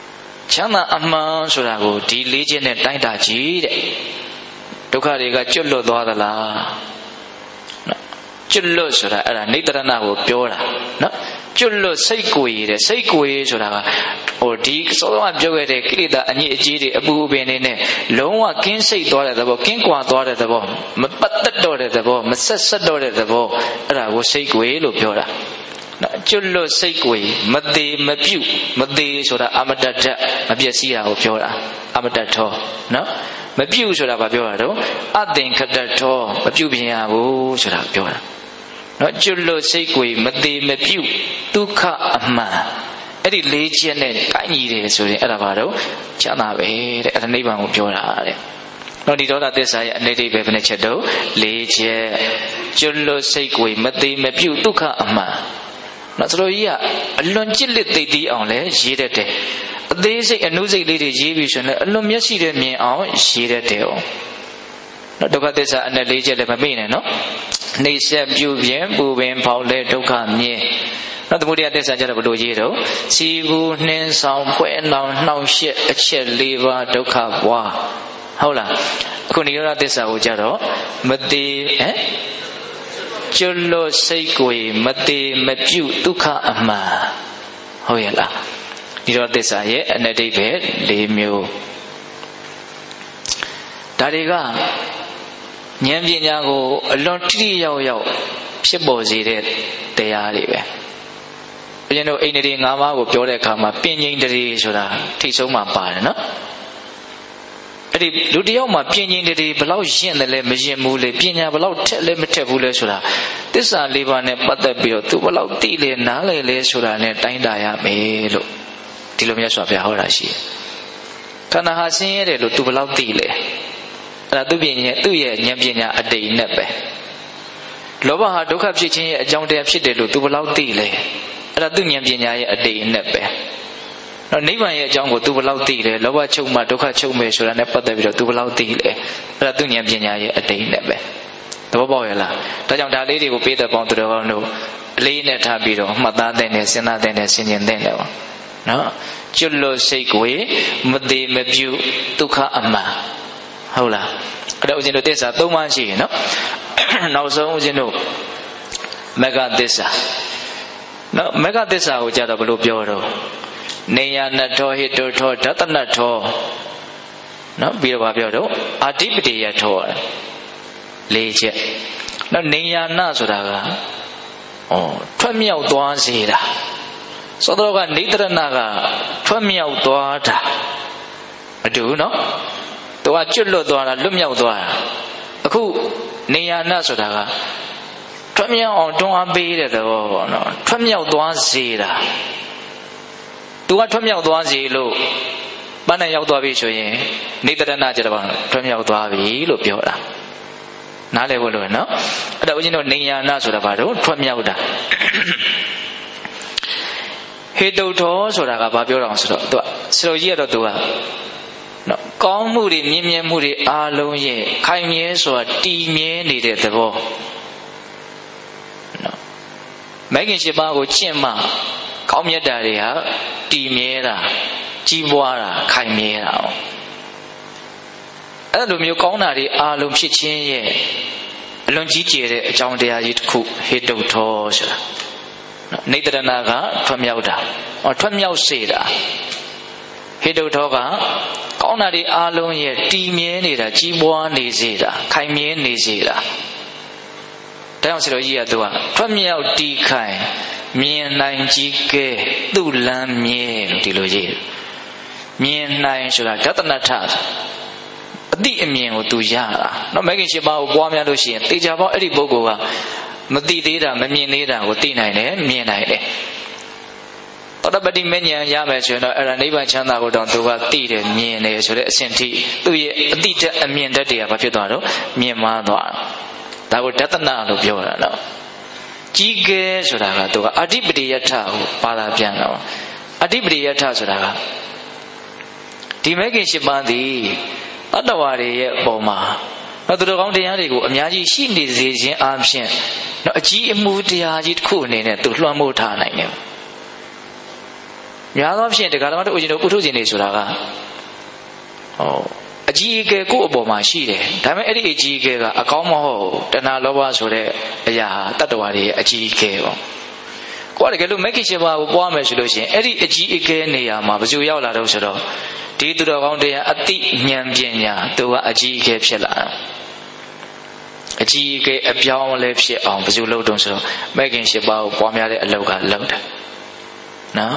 ချမ်းသာအမှန်ဆိုတာကိုဒီလေးချက်နဲ့တိုင်းတာကြည့်တဲ့ဒုက္ခတွေကကျွတ်လွတ်သွားသလားကျွတ်လွတ်ဆိုတာအဲ့ဒါနိတရဏကိုပြောတာနော်ကျွတ်လွတ်စိတ်ကိုရည်တဲ့စိတ်ကိုရည်ဆိုတာကဒီစောစောကပြောခဲ့တဲ့ကိလေသာအညစ်အကြေးတွေအပူအပင်တွေနဲ့လုံးဝကင်းစိတ်သွားတဲ့သဘောကင်းကွာသွားတဲ့သဘောမပတ်သက်တော့တဲ့သဘောမဆက်ဆက်တော့တဲ့သဘောအဲ့ဒါကိုစိတ်ကိုရည်လို့ပြောတာကျွတ်လွတ်စိတ်ကိုရည်မသေးမပြုတ်မသေးဆိုတာအမတ္တဓာတ်မပျက်စီးတာကိုပြောတာအမတ္တထောနော်မပြုတ်ဆိုတာဘာပြောတာတော့အသင်္ခတထောမပြုတ်ပြင်ရဘူးဆိုတာပြောတာနော်ကျွတ်လွတ်စိတ်ကိုမသေးမပြုတ်ဒုက္ခအမှန်အဲ့ဒီလေးချက်နဲ့ကိုင်းညီတယ်ဆိုရင်အဲ့ဒါဘာတော့ချမ်းသာပဲတဲ့အဲ့ဒါနိဗ္ဗာန်ကိုပြောတာတဲ့နော်ဒီဒေါသသစ္စာရဲ့အနိဋ္ဌိပဲဘယ်နှချက်တော့လေးချက်ကျွတ်လွတ်စိတ်ကိုမသေးမပြုတ်ဒုက္ခအမှန်နော်ဆိုလိုကြီးကအလွန်ကြစ်လက်သိသိအောင်လဲရေးတတ်တယ်အသေးစိတ်အနုစိတ်လေးတွေရေးပြီးဆိုရင်အလွန်မျက်စိနဲ့မြင်အောင်ရေးတတ်တယ်နော်ဒုက္ခသစ္စာအနဲ့လေးချက်လည်းမမေ့နဲ့နော်နှိမ့်ဆက်ပြုပြင်ပူပင်ဖောက်လဲဒုက္ခမြင်နော်သမုဒယသစ္စာကြတော့ဘယ်လိုရေးတော့စီဘူးနှင်းဆောင်ဖွဲလောင်နှောင့်ယှက်အချက်၄ပါးဒုက္ခဘွားဟုတ်လားအခုနိရောဓသစ္စာကိုကြတော့မသေးကျွတ်လွတ်စိတ်ကိုမသေးမပြုတ်ဒုက္ခအမှန်ဟုတ်ရဲ့လားနိရောဓသစ္စာရဲ့အနတ္တိပဲ၄မျိုးဒါတွေကဉာဏ်ပညာကိုအလွန်တိတိယောက်ယောက်ဖြစ်ပေါ်စေတဲ့တရားတွေပဲဘုရားတို့အိန္ဒြေ၅ပါးကိုပြောတဲ့အခါမှာပင်ငိမ့်တရေဆိုတာထိတ်ဆုံးမှာပါတယ်နော်အဲ့ဒီလူတယောက်မှာပင်ငိမ့်တရေဘလောက်ရှင်းတယ်လဲမရှင်းဘူးလေပညာဘလောက်ထက်လဲမထက်ဘူးလဲဆိုတာသစ္စာ၄ပါးနဲ့ပတ်သက်ပြီးတော့သူဘလောက်သိလဲနားလဲလဲဆိုတာနဲ့တိုင်းတာရမယ်လို့ဒီလိုမြတ်စွာဘုရားဟောတာရှိတယ်ခန္ဓာဟာဆင်းရဲတယ်လို့သူဘလောက်သိလဲအဲ့ဒါသူ့ရဲ့ဉာဏ်ပညာအတိတ်နဲ့ပဲလောဘဟာဒုက္ခဖြစ်ခြင်းရဲ့အကြောင်းတရားဖြစ်တယ်လို့သူဘလောက်သိလဲအဲ့ဒါသူ့ဉာဏ်ပညာရဲ့အတိတ်နဲ့ပဲနော်နိဗ္ဗာန်ရဲ့အကြောင်းကိုသူဘလောက်သိလဲလောဘချုပ်မှဒုက္ခချုပ်မယ်ဆိုတာနဲ့ပတ်သက်ပြီးတော့သူဘလောက်သိလဲအဲ့ဒါသူ့ဉာဏ်ပညာရဲ့အတိတ်နဲ့ပဲသဘောပေါက်ရလားဒါကြောင့်ဒါလေးတွေကိုပေးတဲ့ပေါင်းသူတော်ကောင်းတို့အလေးနဲ့ထားပြီးတော့မှတ်သားတဲ့နဲ့စဉ်းစားတဲ့နဲ့ဆင်ခြင်တဲ့နဲ့ပေါ့နော်ကျွတ်လွတ်စိတ်ကိုမသေးမပြုတ်ဒုက္ခအမှန်ဟုတ်လားအဲ့တော့ဦးဇင်းတို့သစ္စာ၃ပါးရှိရင်နော်နောက်ဆုံးဦးဇင်းတို့မဂ္ဂသစ္စာနော်မဂ္ဂသစ္စာကိုကြတော့ဘယ်လိုပြောတော့နေယနထောဟိတုထောဒသနထောနော်ပြီးတော့ပြောတော့အာတိပတိယထော၄ချက်နော်နေယနဆိုတာကထွက်မြောက်သွားစေတာသောတော်ကနေတရဏကထွက်မြောက်သွားတာမတူဘူးနော်သူကကျွတ်လွတ်သွားတာလွတ်မြောက်သွားတာအခုနေယနဆိုတာကထွက်မြောက်အောင်တွန်းအားပေးတဲ့သဘောပေါ့နော်ထွက်မြောက်သွားစေတာသူကထွက်မြောက်သွားစေလို့ပန်းနဲ့ရောက်သွားပြီဆိုရင်နေတရဏကြတော့ထွက်မြောက်သွားပြီလို့ပြောတာနားလည်ဖို့လို့နော်အဲ့တော့ဦးဇင်းတို့နေယနဆိုတာဘာလို့ထွက်မြောက်တာဟေတုထောဆိုတာကဘာပြောတာဆိုတော့သူကစလိုကြီးကတော့သူကနော်ကောင်းမှုတွေမြင်မြင်မှုတွေအားလုံးရဲ့ခိုင်မြဲဆိုတာတည်မြဲနေတဲ့သဘောနော်မိုက်ခင်၈ပါးကိုကျင့်မှကောင်းမြတ်တာတွေဟာတည်မြဲတာကြီးပွားတာခိုင်မြဲတာအဲ့လိုမျိုးကောင်းတာတွေအားလုံးဖြစ်ခြင်းရဲ့အလွန်ကြီးကျယ်တဲ့အကြောင်းတရားကြီးတစ်ခုဟေတုထောဆိုတာနေတရဏကထွက်မြောက်တာထွက်မြောက်စေတာဟေတုထောကကောင်းတာတွေအားလုံးရဲ့တည်မြဲနေတာကြီးပွားနေစေတာခိုင်မြဲနေစေတာဒါကြောင့်ဆရာကြီးကသူကထွက်မြောက်တည်ခိုင်မြင်နိုင်ကြီးကဲသူ့လမ်းမြဲလို့ဒီလိုရေးမြင်နိုင်ဆိုတာဒသနထအတိအမြင်ကိုသူရတာနော်မဂ္ဂင်၈ပါးကိုပွားများလို့ရှိရင်တေချာပေါက်အဲ့ဒီပုဂ္ဂိုလ်ကမသိသေးတာမမြင်သေးတာကိုသိနိုင်တယ်မြင်နိုင်တယ်သောတပတိမဉ္ဇဉ်ရမယ်ဆိုရင်တော့အဲ့ဒါနိဗ္ဗာန်ချမ်းသာကိုတောင်သူကသိတယ်မြင်တယ်ဆိုတဲ့အဆင့်ထိသူ့ရဲ့အတိတ်အမြင်တတ်တွေကဘာဖြစ်သွားတော့မြင်မှားသွားဒါကိုဒသနလို့ပြောတာနော်ကြီးကဲဆိုတာကသူကအဓိပတိယထကိုပါလာပြန်တော့အဓိပတိယထဆိုတာကဒီမဂ္ဂင်၈ပါးသည်တတ္တဝါတွေရဲ့အပေါ်မှာသူတော်ကောင်းတရားတွေကိုအများကြီးရှိနေစေခြင်းအပြင်အကြီးအမှုတရားကြီးတစ်ခုအနေနဲ့သူလွှမ်းမိုးထားနိုင်တယ်များသောအားဖြင့်တရားဓမ္မတို့ဦးဇင်းတို့ပုထုဇဉ်တွေဆိုတာကအကြီးအကဲကိုယ့်အပေါ်မှာရှိတယ်ဒါပေမဲ့အဲ့ဒီအကြီးအကဲကအကောင်းမဟုတ်တဏှာလောဘဆိုတဲ့အရာတတ္တဝါတွေရဲ့အကြီးအကဲပေါ့ကိုယ်ကတကယ်လို့မဂ္ဂင်7ပါးကိုပွားမယ်ဆိုလို့ရှိရင်အဲ့ဒီအကြီးအကဲနေရာမှာဘယ်သူရောက်လာတော့ဆိုတော့ဒီသူတော်ကောင်းတရားအတိဉာဏ်ပညာသူကအကြီးအကဲဖြစ်လာအကြီးအကဲအပြောင်းလဲဖြစ်အောင်ဘယ်သူလုပ်တော့ဆိုတော့မဂ္ဂင်7ပါးကိုပွားများတဲ့အလောက်ကလုပ်တယ်နော်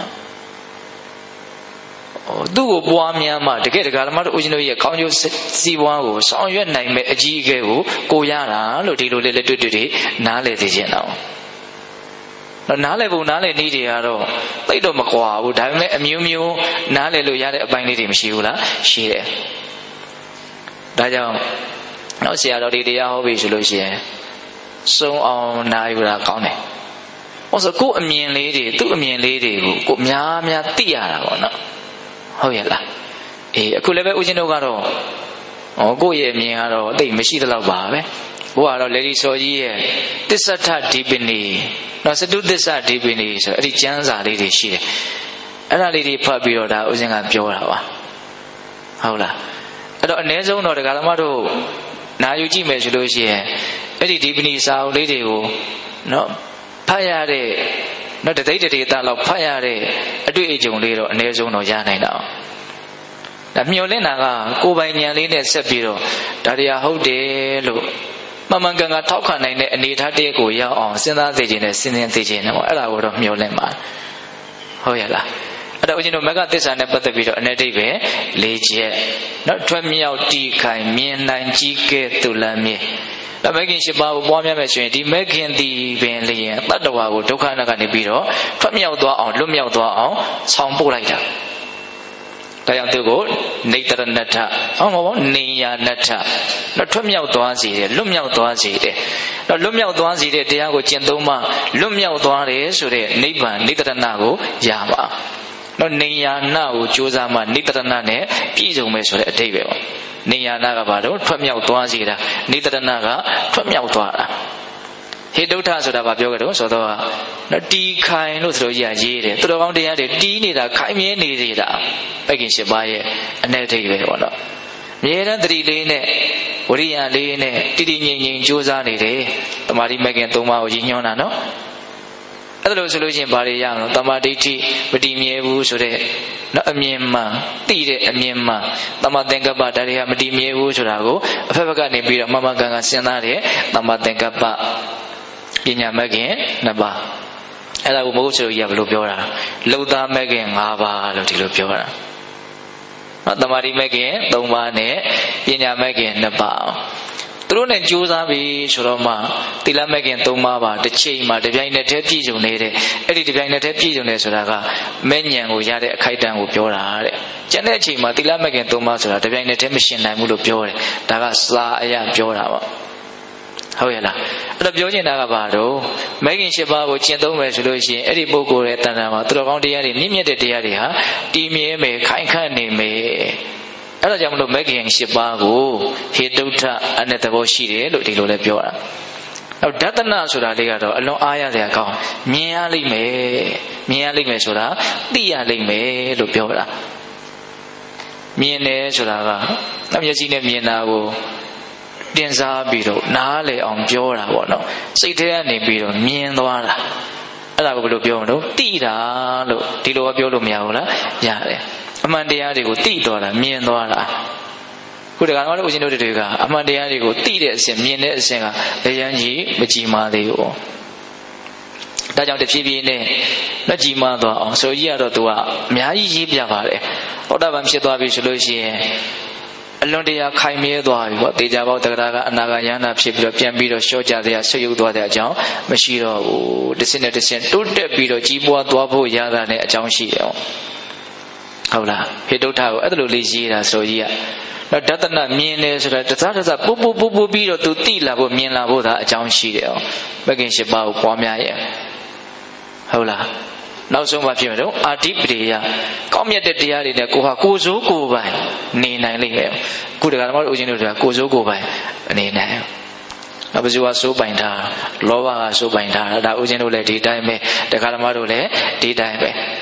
သူ့ကိုပွားများမှတကယ်တရားဓမ္မတို့ဦးဇင်းတို့ရဲ့ကောင်းကျိုးစီးပွားကိုဆောင်ရွက်နိုင်မဲ့အကြီးအကဲကိုရတာလို့ဒီလိုလေးလက်တွေ့နားလည်သိခြင်းတော့နားလည်ဖို့နားလည်နည်းတွေကတော့သိတော့မကွာဘူးဒါပေမဲ့အမျိုးမျိုးနားလည်လို့ရတဲ့အပိုင်းလေးတွေမရှိဘူးလားရှိတယ်ဒါကြောင့်နောက်ဆရာတော်ဒီတရားဟောပြီဆိုလို့ရှိရင်စုံအောင်နားယူတာကောင်းတယ်ဟောဆိုကိုယ်အမြင်လေးတွေသူ့အမြင်လေးတွေကိုကိုများသိရတာပေါ့နော်ဟုတ်ရဲ့လားအခုလည်းပဲဦးဇင်းတို့ကတော့ကိုယ့်ရဲ့အမြင်ကတော့အသိမရှိသလောက်ပါပဲဘုရားတော့လေဒီစောကြီးရဲ့တစ္ဆထဒီပင်နေနော်စတုသစ္စာဒီပင်နေဆိုအဲ့ဒီကျမ်းစာလေးတွေရှိတယ်အဲ့ဒါလေးတွေဖတ်ပြီးတော့ဒါဦးဇင်းကပြောတာပါဟုတ်လားအဲ့တော့အ ਨੇ ဆုံးတော့တရားဓမ္မတို့နာယူကြည့်မယ်ဆိုလို့ရှိရင်အဲ့ဒီဒီပင်နေစာအုပ်လေးတွေကိုနော်ဖတ်ရတဲ့နော်တသိတည်းသားလောက်ဖတ်ရတဲ့အတွေ့အကြုံလေးတော့အ ਨੇ ဆုံးတော့ရနိုင်တာဒါမျောလင့်တာကကိုယ်ပိုင်ဉာဏ်လေးနဲ့ဆက်ပြီးတော့ဒါတရားဟုတ်တယ်လို့မှန်မှန်ကန်ကန်ထောက်ခံနိုင်တဲ့အနေအထားတည်းကိုရောက်အောင်စဉ်းစားသိခြင်းနဲ့စဉ်းသိခြင်းနဲ့ပေါ့အဲ့ဒါကိုတော့မျောလင့်ပါဟုတ်ရဲ့လားအဲ့တော့ဦးဇင်းတို့မဂ္ဂသစ္စာနဲ့ပတ်သက်ပြီးတော့အ내ဒိဋ္ဌိပဲ၄ချက်နော်ထွက်မြောက်တီးခိုင်မြင်နိုင်ကြီးကဲသူလမ်းမြေဒါမဂ္ဂင်7ပါးကိုပွားများမယ်ဆိုရင်ဒီမဂ္ဂင်တည်ပင်လျင်တတ္တဝါကိုဒုက္ခနဲ့ကနေပြီးတော့ထွက်မြောက်သွားအောင်လွတ်မြောက်သွားအောင်ဆောင်ပို့လိုက်တာဒါကြောင့်သူကိုနေတရဏထမဟုတ်နေယာနထတော့ထွက်မြောက်သွားစေတယ်လွတ်မြောက်သွားစေတယ်တော့လွတ်မြောက်သွားစေတဲ့တရားကိုကျင့်သုံးမှလွတ်မြောက်သွားတယ်ဆိုတဲ့နိဗ္ဗာန်နေတရဏကိုရပါတော့နေယာနကိုကြိုးစားမှနေတရဏနဲ့ပြည့်စုံမယ်ဆိုတဲ့အဓိပ္ပာယ်ပေါ့နေယာနကဘာလို့ထွက်မြောက်သွားစေတာနေတရဏကထွက်မြောက်သွားတာဟေတုဋ္ဌဆိုတာဘာပြောကြတော့ဆိုတော့နော်တီးခိုင်လို့ဆိုလို့ရေးတယ်သူတော်ကောင်းတရားတွေတီးနေတာခိုင်မြဲနေသေးတာမဂ္ဂင်7ပါးရဲ့အ내ဒိဋ္ဌိပဲပေါ့နော်အမြဲတမ်းသတိလေးနဲ့ဝိရိယလေးနဲ့တည်တည်ငြိမ်ငြိမ်ကြိုးစားနေတယ်တမာတိမဂ္ဂင်3ပါးကိုရည်ညွှန်းတာနော်အဲ့ဒါလို့ဆိုလို့ချင်းဘာတွေရအောင်တမာဒိဋ္ဌိမတည်မြဲဘူးဆိုတဲ့နော်အမြင်မှန်သိတဲ့အမြင်မှန်တမသင်္ကပ္ပဒါတွေကမတည်မြဲဘူးဆိုတာကိုအဖက်ဖက်ကနေပြီးတော့မှန်မှန်ကန်ကန်စဉ်းစားတယ်တမသင်္ကပ္ပပညာမဂ္ဂင်2ပါးအဲ့ဒါကိုမဟုတ်ဆိုရဘယ်လိုပြောတာလှုပ်သားမဂ္ဂင်5ပါးလို့ဒီလိုပြောတာသမာဓိမဂ္ဂင်3ပါးနဲ့ပညာမဂ္ဂင်2ပါးသူတို့နဲ့ကြိုးစားပြီးဆိုတော့မှသီလမဂ္ဂင်3ပါးပါတစ်ချိန်မှာတပြိုင်နက်တည်းပြည့်စုံနေတဲ့အဲ့ဒီတပြိုင်နက်တည်းပြည့်စုံနေဆိုတာကမဲ့ဉဏ်ကိုရတဲ့အခိုက်အတန့်ကိုပြောတာတဲ့ကျန်တဲ့အချိန်မှာသီလမဂ္ဂင်3ပါးဆိုတာတပြိုင်နက်တည်းမရှင်နိုင်ဘူးလို့ပြောတယ်ဒါကစာအရပြောတာပေါ့ဟုတ်ရဲ့လားအဲ့တော့ပြောချင်တာကဘာတော့မဂ္ဂင်7ပါးကိုကျင့်သုံးမယ်ဆိုလို့ရှိရင်အဲ့ဒီပုဂ္ဂိုလ်ရဲ့တဏ္ဍာမှာသူတော်ကောင်းတရားတွေမြင့်မြတ်တဲ့တရားတွေဟာတည်မြဲမယ်ခိုင်ခန့်နေမယ်အဲ့ဒါကြောင့်မလို့မဂ္ဂင်7ပါးကိုဟေတုဋ္ဌအ내သဘောရှိတယ်လို့ဒီလိုလဲပြောတာနောက်ဒသနဆိုတာလေးကတော့အလွန်အားရစရာကောင်းမြင်ရလိမ့်မယ်ဆိုတာသိရလိမ့်မယ်လို့ပြောတာမြင်တယ်ဆိုတာကမျက်စိနဲ့မြင်တာကိုတင်စားပြီးတော့နားလေအောင်ပြောတာပေါ့နော်စိတ်ထဲကနေပြီးတော့မြင်သွားတာအဲ့ဒါကိုဘယ်လိုပြောမလို့သိတာလို့ဒီလိုပြောလို့မရဘူးလားရတယ်အမှန်တရားတွေကိုသိတော်တာမြင်သွားတာခုတခါတော့ဦးဇင်းတို့တွေကအမှန်တရားတွေကိုသိတဲ့အစဉ်မြင်တဲ့အစဉ်ကအရန်ကြီးမကြည်မာသေးဘူးဒါကြောင့်တဖြည်းဖြည်းနဲ့လက်ကြည်မာသွားအောင်ဆိုကြီးကတော့သူကအများကြီးရေးပြပါတယ်သောတာပန်ဖြစ်သွားပြီဆိုလို့ရှိရင်အလွန်တရာခိုင်မြဲသွားပြီပေါ့တေချာပေါက်တဂရကအနာဂါယန္တာဖြစ်ပြီးတော့ပြန်ပြီးတော့ရှော့ကြတဲ့အဆွေးရုပ်သွားတဲ့အကြောင်းမရှိတော့ဘူးတစ်စင်းနဲ့တစ်စင်းတိုးတက်ပြီးတော့ကြီးပွားသွားဖို့ရတာနဲ့အကြောင်းရှိတယ်ဟုတ်လားဟေတုဋ္ဌကိုအဲ့ဒါလိုလေးရေးတာဆိုကြီးကတော့ဒသနမြင်တယ်ဆိုတာတစားပူပြီးတော့သူသိလာဖို့မြင်လာဖို့ဒါအကြောင်းရှိတယ်မဂ္ဂင်7ပါးကိုပွားများရဲ့ဟုတ်လားနောက်ဆုံးမှဖြစ်မယ်တော့အာဓိပတိယကောင်းမြတ်တဲ့တရားတွေနဲ့ကိုဟာကိုစိုးကိုပိုင်နေနိုင်လိမ့်မယ်ခုတခါတော့ဦးဇင်းတို့ကကိုစိုးကိုပိုင်အနေနိုင်အပဇုဝစိုးပိုင်တာလောဘကစိုးပိုင်တာဒါဦးဇင်းတို့လည်းဒီတိုင်းပဲတခါဓမ္မတို့လည်းဒီတိုင်းပဲ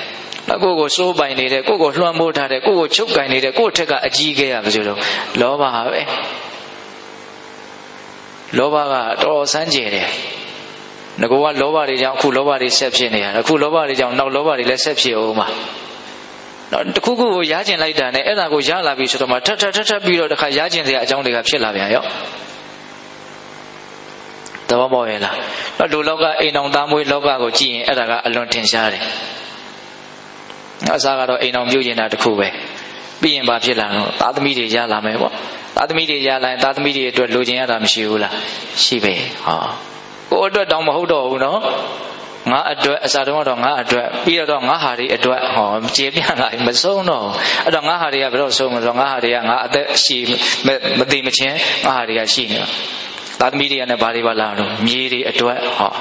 ကိုကိုစိုးပိုင်နေတဲ့ကိုကိုလွှမ်းမိုးထားတဲ့ကိုကိုချုပ်ကင်နေတဲ့ကိုထက်ကအကြီးခဲ့ရပါစို့လို့လောဘပဲလောဘကတော်ဆန်းကျယ်တယ်ငကောကလောဘတွေကြောင့်အခုလောဘတွေဆက်ဖြစ်နေရအခုလောဘတွေကြောင့်နောက်လောဘတွေလည်းဆက်ဖြစ်အောင်ပါတော့တခုခုကိုရားကျင်လိုက်တာနဲ့အဲ့ဒါကိုရလာပြီဆိုတော့မှထပ်ပြီးတော့တခါရားကျင်စရာအကြောင်းတွေကဖြစ်လာပြန်ရောတော်ပေါ်ရဲ့လားတော့လူလောကအိမ်အောင်သားမွေးလောကကိုကြည့်ရင်အဲ့ဒါကအလွန်ထင်ရှားတယ်အစားကတော့အိမ်အောင်ပြုကျင်တာတခုပဲပြီးရင်ဘာဖြစ်လာတော့သားသမီးတွေရလာမယ်ပေါ့သားသမီးတွေရလာရင်သားသမီးတွေအတွက်လိုချင်ရတာမရှိဘူးလားရှိပဲဟောကိုအတွက်တောင်မဟုတ်တော့ဘူးနော်ငါအတွက်အစားတုန်းကတော့ငါအတွက်ပြီးတော့ငါဟာတွေအတွက်ဟောကျေပြန့်လာမဆုံးတော့အဲ့တော့ငါဟာတွေကဘယ်တော့ဆုံးမလို့ငါဟာတွေကငါအသက်ရှိမသိမချင်းငါဟာတွေကရှိနေတော့သားသမီးတွေကလည်းဘာတွေပါလာတော့မြေတွေအတွက်ဟော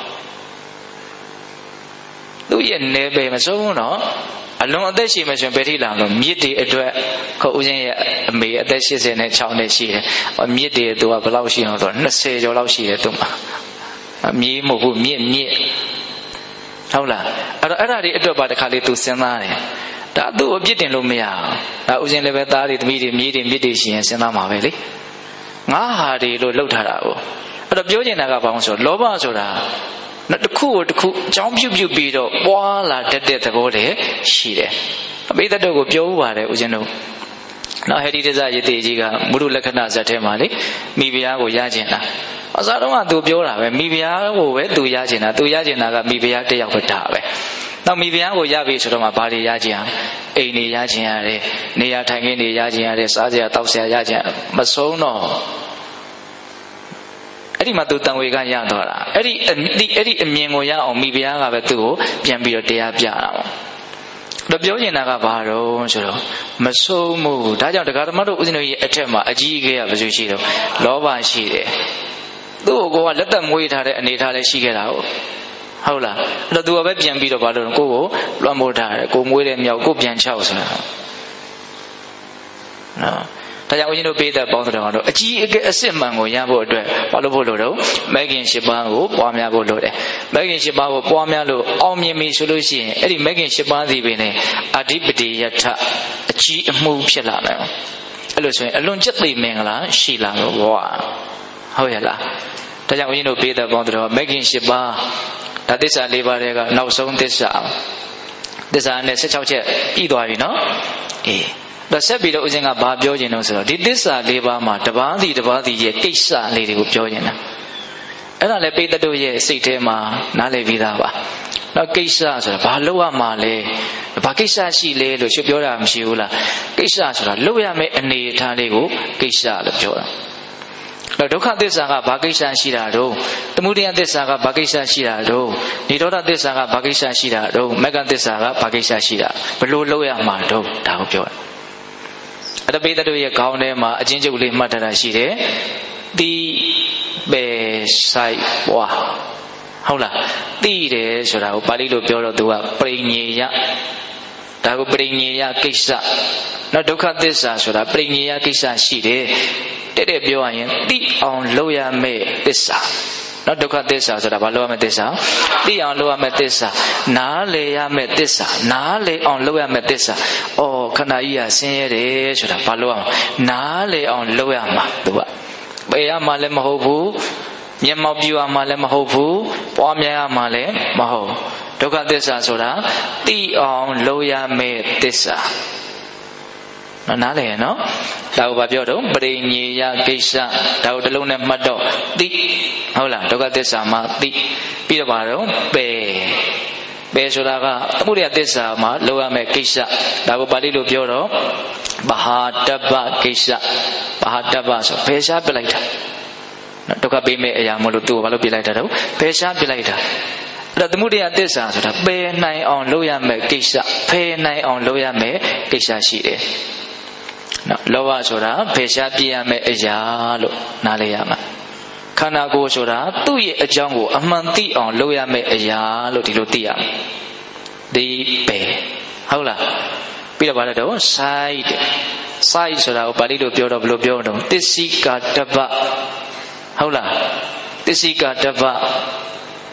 သူ့ရဲ့နေပေမဆုံးဘူးနော်အလွန်အသက်ရှိမှဆိုရင်ဘယ်ထိလာလို့မြစ်တွေအတွက်ခေါဦးချင်းရဲ့အမေအသက်86နဲ့ရှိတယ်မြစ်တွေသူကဘယ်လောက်ရှိအောင်ဆို20ကျော်လောက်ရှိတယ်သူ့မှာမြေမဟုတ်ဘူးမြစ်ဟုတ်လားအဲ့တော့အဲ့ဒါတွေအတွက်ပါတခါလေးသူစဉ်းစားတယ်ဒါသူ့အပြစ်တင်လို့မရဘူးဒါဦးချင်းလည်းပဲသားတွေသမီးတွေမြေတွေမြစ်တွေရှိရင်စဉ်းစားမှာပဲလေငါဟာတွေလို့လှုပ်ထားတာကိုအဲ့တော့ပြောချင်တာကဘာလို့ဆိုလောဘဆိုတာတခုကိုတခုအကြောင်းပြုပြီးတော့ပွားလာတတ်တဲ့သဘောတည်းရှိတယ်အဘိဓမ္မာကိုပြောဥပါတယ်ဦးဇင်းတို့နောက်ဟေဒီတဇယတိကြီးကမုရုလက္ခဏာဇတ်ထဲမှာလေမိဖုရားကိုရကျင်တာအစားတော့ကသူပြောတာပဲမိဖုရားကိုပဲသူရကျင်တာသူရကျင်တာကမိဖုရားတယောက်ပဲဒါပဲနောက်မိဖုရားကိုရပြီဆိုတော့မှဘာတွေရကျင်အိမ်တွေရကျင်ရတယ်နေရာထိုင်ခင်းတွေရကျင်ရတယ်စားစရာတောက်စရာရကျင်မဆုံးတော့အဲ့ဒီမှာသူတန်ဝေကရသွားတာအဲ့ဒီအမြင်ကိုရအောင်မိဖုရားကပဲသူ့ကိုပြန်ပြီးတော့တရားပြတာပေါ့တော့ပြောနေတာကဘာတော့ဆိုတော့မဆုံးမှုဒါကြောင့်တရားဓမ္မတို့ဦးဇင်းတို့ရဲ့အထက်မှာအကြီးအကဲကဘယ်လိုရှိတော့လောဘရှိတယ်သူ့ကိုကလက်သက်မွေးထားတဲ့အနေထားလည်းရှိခဲ့တာဟုတ်လားအဲ့တော့သူကပဲပြန်ပြီးတော့ဘာလို့ကိုကိုလွှမ်းမိုးထားတယ်ကိုမွေးတဲ့မြောက်ကိုပြန်ချောက်ဆိုတာနော်ဒါကြောင့်ဦးဇင်းတို့ပေးတဲ့ပေါင်းတော်ကတော့အကြီးအကဲအစစ်မှန်ကိုရဖို့အတွက်ဘာလို့ဖို့လို့တော့မဲခင်၈ပါးကိုပွားများဖို့လိုတယ်မဲခင်၈ပါးကိုပွားများလို့အောင်မြင်ပြီဆိုလို့ရှိရင်အဲ့ဒီမဲခင်၈ပါးစီပင်နဲ့အဓိပတိယထအကြီးအမှုဖြစ်လာမယ်အဲ့လိုဆိုရင်အလွန်ကျက်သိမင်္ဂလာရှိလာလို့ဘောဟုတ်ရဲ့လားဒါကြောင့်ဦးဇင်းတို့ပေးတဲ့ပေါင်းတော်မဲခင်၈ပါးဒါသစ္စာ၄ပါးတွေကနောက်ဆုံးသစ္စာနဲ့16ချက်ပြီးသွားပြီနော်အေးတော့ဆက်ပြီးတော့ဦးဇင်းကဘာပြောခြင်းလို့ဆိုတော့ဒီသစ္စာ၄ပါးမှာတပါးစီရဲ့ကိစ္စလေးတွေကိုပြောနေတာအဲ့ဒါလည်းပိဋကတို့ရဲ့စိတ်ထဲမှာနားလည်ပြီးသားပါတော့ကိစ္စဆိုတာဘာလုပ်ရမှာလဲဘာကိစ္စရှိလဲလို့ရှင်းပြောတာမရှိဘူးလားကိစ္စဆိုတာလုပ်ရမယ့်အနေအထားလေးကိုကိစ္စလို့ပြောတာတော့ဒုက္ခသစ္စာကဘာကိစ္စရှိတာတော့သမုဒယသစ္စာကဘာကိစ္စရှိတာတော့နိရောဓသစ္စာကဘာကိစ္စရှိတာတော့မဂ္ဂသစ္စာကဘာကိစ္စရှိတာဘလို့လုပ်ရမှာတော့ဒါကိုပြောတာအဲ့ဒါပိဋကတို့ရဲ့ခေါင်းထဲမှာအချင်းချုပ်လေးမှတ်ထားတာရှိတယ်တိပေဆိုင်ပွားဟုတ်လားတိတယ်ဆိုတာကိုပါဠိလိုပြောတော့သူကပရိညေယဒါကိုပရိညေယကိစ္စနောက်ဒုက္ခသစ္စာဆိုတာပရိညေယကိစ္စရှိတယ်တဲ့ပြောရရင်တိအောင်လုပ်ရမယ့်သစ္စာနောက်ဒုက္ခသစ္စာဆိုတာဘာလို့ရမယ့်သစ္စာသိအောင်လုပ်ရမယ့်သစ္စာနားလည်ရမယ့်သစ္စာနားလည်အောင်လုပ်ရမယ့်သစ္စာခန္ဓာကြီးကဆင်းရဲတယ်ဆိုတာဘာလို့အောင်နားလည်အောင်လုပ်ရမှာသူကပေရမှာလည်းမဟုတ်ဘူးမျက်မှောက်ပြုရမှာလည်းမဟုတ်ဘူးပွားများရမှာလည်းမဟုတ်ဒုက္ခသစ္စာဆိုတာသိအောင်လုပ်ရမယ့်သစ္စာနားလည်ရနော်ဒါကိုဘာပြောတော့ပရိညေယကိစ္စဒါကိုတစ်လုံးနဲ့မှတ်တော့သိဟုတ်လားဒုက္ခသစ္စာမှာသိပြီးတော့ဘာတော့ပေဆိုတာကသမုဒယသစ္စာမှာလုပ်ရမယ့်ကိစ္စဒါကိုပါဠိလိုပြောတော့ဘာဟာတပ္ပကိစ္စဘာဟာတပ္ပဆိုဖယ်ရှားပြလိုက်တာဒုက္ခပေးမဲ့အရာမလို့သူ့ကိုဘာလို့ပြလိုက်တာတော့ဖယ်ရှားပြလိုက်တာအဲ့တော့သမုဒယသစ္စာဆိုတာပယ်နိုင်အောင်လုပ်ရမယ့်ကိစ္စဖယ်နိုင်အောင်လုပ်ရမယ့်ကိစ္စရှိတယ်နော်လောဘဆိုတာဖယ်ရှားပြရမယ့်အရာလို့နားလည်ရမှာခန္ဓာကိုယ်ဆိုတာသူ့ရဲ့အကြောင်းကိုအမှန်သိအောင်လုပ်ရမယ့်အရာလို့ဒီလိုသိရမယ်ဒီပဲဟုတ်လားပြီးတော့ဗါလဲတော့ဆိုင်ဆိုတာကိုပါဠိလိုပြောတော့ဘယ်လိုပြောတော့သစ္စိကာတပ္ပဟုတ်လားသစ္စိကာတပ္ပ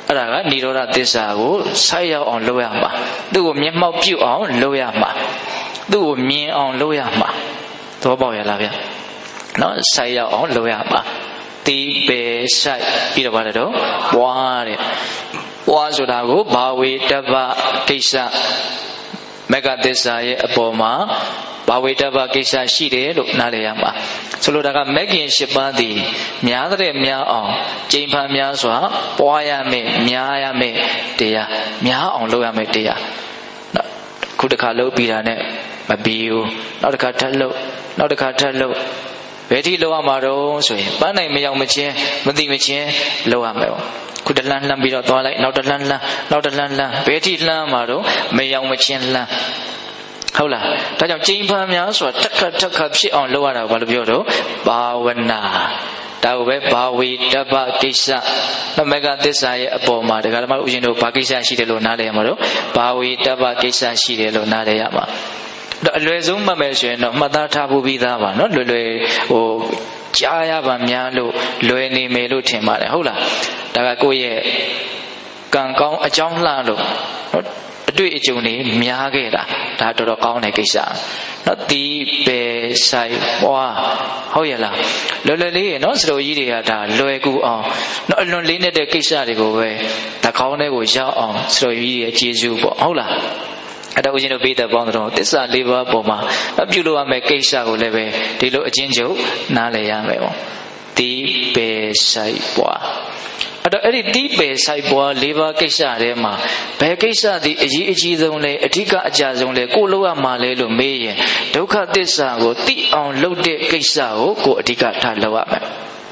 အဲ့ဒါကនិရောဓသစ္စာကိုဆိုက်ရောက်အောင်လုပ်ရမှာသူ့ကိုမျက်မှောက်ပြုအောင်လုပ်ရမှာသူ့ကိုမြင်အောင်လုပ်ရမှာသဘောပေါက်ရလားဗျနော်ဆိုက်ရောက်အောင်လုပ်ရမှာတိပေဆိုင်ပြီးတော့ဗါတယ်တော့ပွားတဲ့ပွားဆိုတာကိုဘာဝေတပ္ပကိစ္စမဂ္ဂသစ္စာရဲ့အပေါ်မှာဘာဝေတပ္ပကိစ္စရှိတယ်လို့နားလည်ရမှာဆိုလိုတာကမဂ်ခင်၈ပါးသည်များတဲ့များအောင်ကျင့်ဖန်များစွာပွားရမယ်များရမယ်တရားများအောင်လုပ်ရမယ်တရားနော်ခုတစ်ခါလုပ်ပြီးတာနဲ့မပြီးဘူးနောက်တစ်ခါထပ်လုပ်နောက်တစ်ခါထပ်လုပ်ဘယ်ထိလုပ်ရမှာတော့ဆိုရင်ပန်းနိုင်မရောက်မချင်းမသိမချင်းလုပ်ရမယ်ပေါ့ခုတလှမ်းလှမ်းပြီးတော့သွားလိုက်နောက်တလှမ်းလှမ်းနောက်တလှမ်းလှမ်းဘယ်ထိလှမ်းမှာတော့မရောက်မချင်းလှမ်းဟုတ်လားဒါကြောင့်ကျင့်ဖန်များဆိုတာထက်ခါဖြစ်အောင်လုပ်ရတာကိုဘာလို့ပြောတော့ဘာဝနာဒါကိုပဲဘာဝေတပ္ပကိစ္စမဂ္ဂသစ္စာရဲ့အပေါ်မှာဒကာဓမ္မဥရှင်တို့ဘာကိစ္စရှိတယ်လို့နားလည်ရမှာတော့ဘာဝေတပ္ပကိစ္စရှိတယ်လို့နားလည်ရမှာအလွယ်ဆုံးမှတ်မယ်ဆိုရင်တော့မှတ်သားထားဖို့ပြီးသားပါနော်လွယ်လွယ်ကြားရပါများလို့လွယ်နေမယ်လို့ထင်ပါတယ်ဟုတ်လားဒါကကိုယ့်ရဲ့ကံကောင်းအကြောင်းလှလို့အတွေ့အကြုံတွေများခဲ့တာဒါတော်တော်ကောင်းတဲ့ကိစ္စနော်တီးပေဆိုင်ပွားဟုတ်ရဲ့လားလွယ်လွယ်လေးနော်စလိုကြီးတွေကဒါလွယ်ကူအောင်နော်အလွန်လေးနဲ့တဲ့ကိစ္စတွေကိုပဲတကောင်းတဲ့ကိုရောက်အောင်စလိုကြီးရဲ့ကျေးဇူးပေါ့ဟုတ်လားအဲ့တော့ဦးဇင်းတို့ပိဋကပေါင်းတော်သစ္စာ၄ပါးပေါ်မှာပြုလုပ်ရမယ့်ကိစ္စကိုလည်းပဲဒီလိုအချင်းချုပ်နားလည်ရမယ်ပေါ့တီးပေဆိုင်ပွားအဲ့တော့အဲ့ဒီတီးပေဆိုင်ပွား၄ပါးကိစ္စထဲမှာဘယ်ကိစ္စဒီအရေးအကြီးဆုံးလဲအဓိကအကျဆုံးလဲကိုလုပ်ရမှာလဲလို့မေးရင်ဒုက္ခသစ္စာကိုသိအောင်လုပ်တဲ့ကိစ္စကိုအဓိကထားလုပ်ရမယ်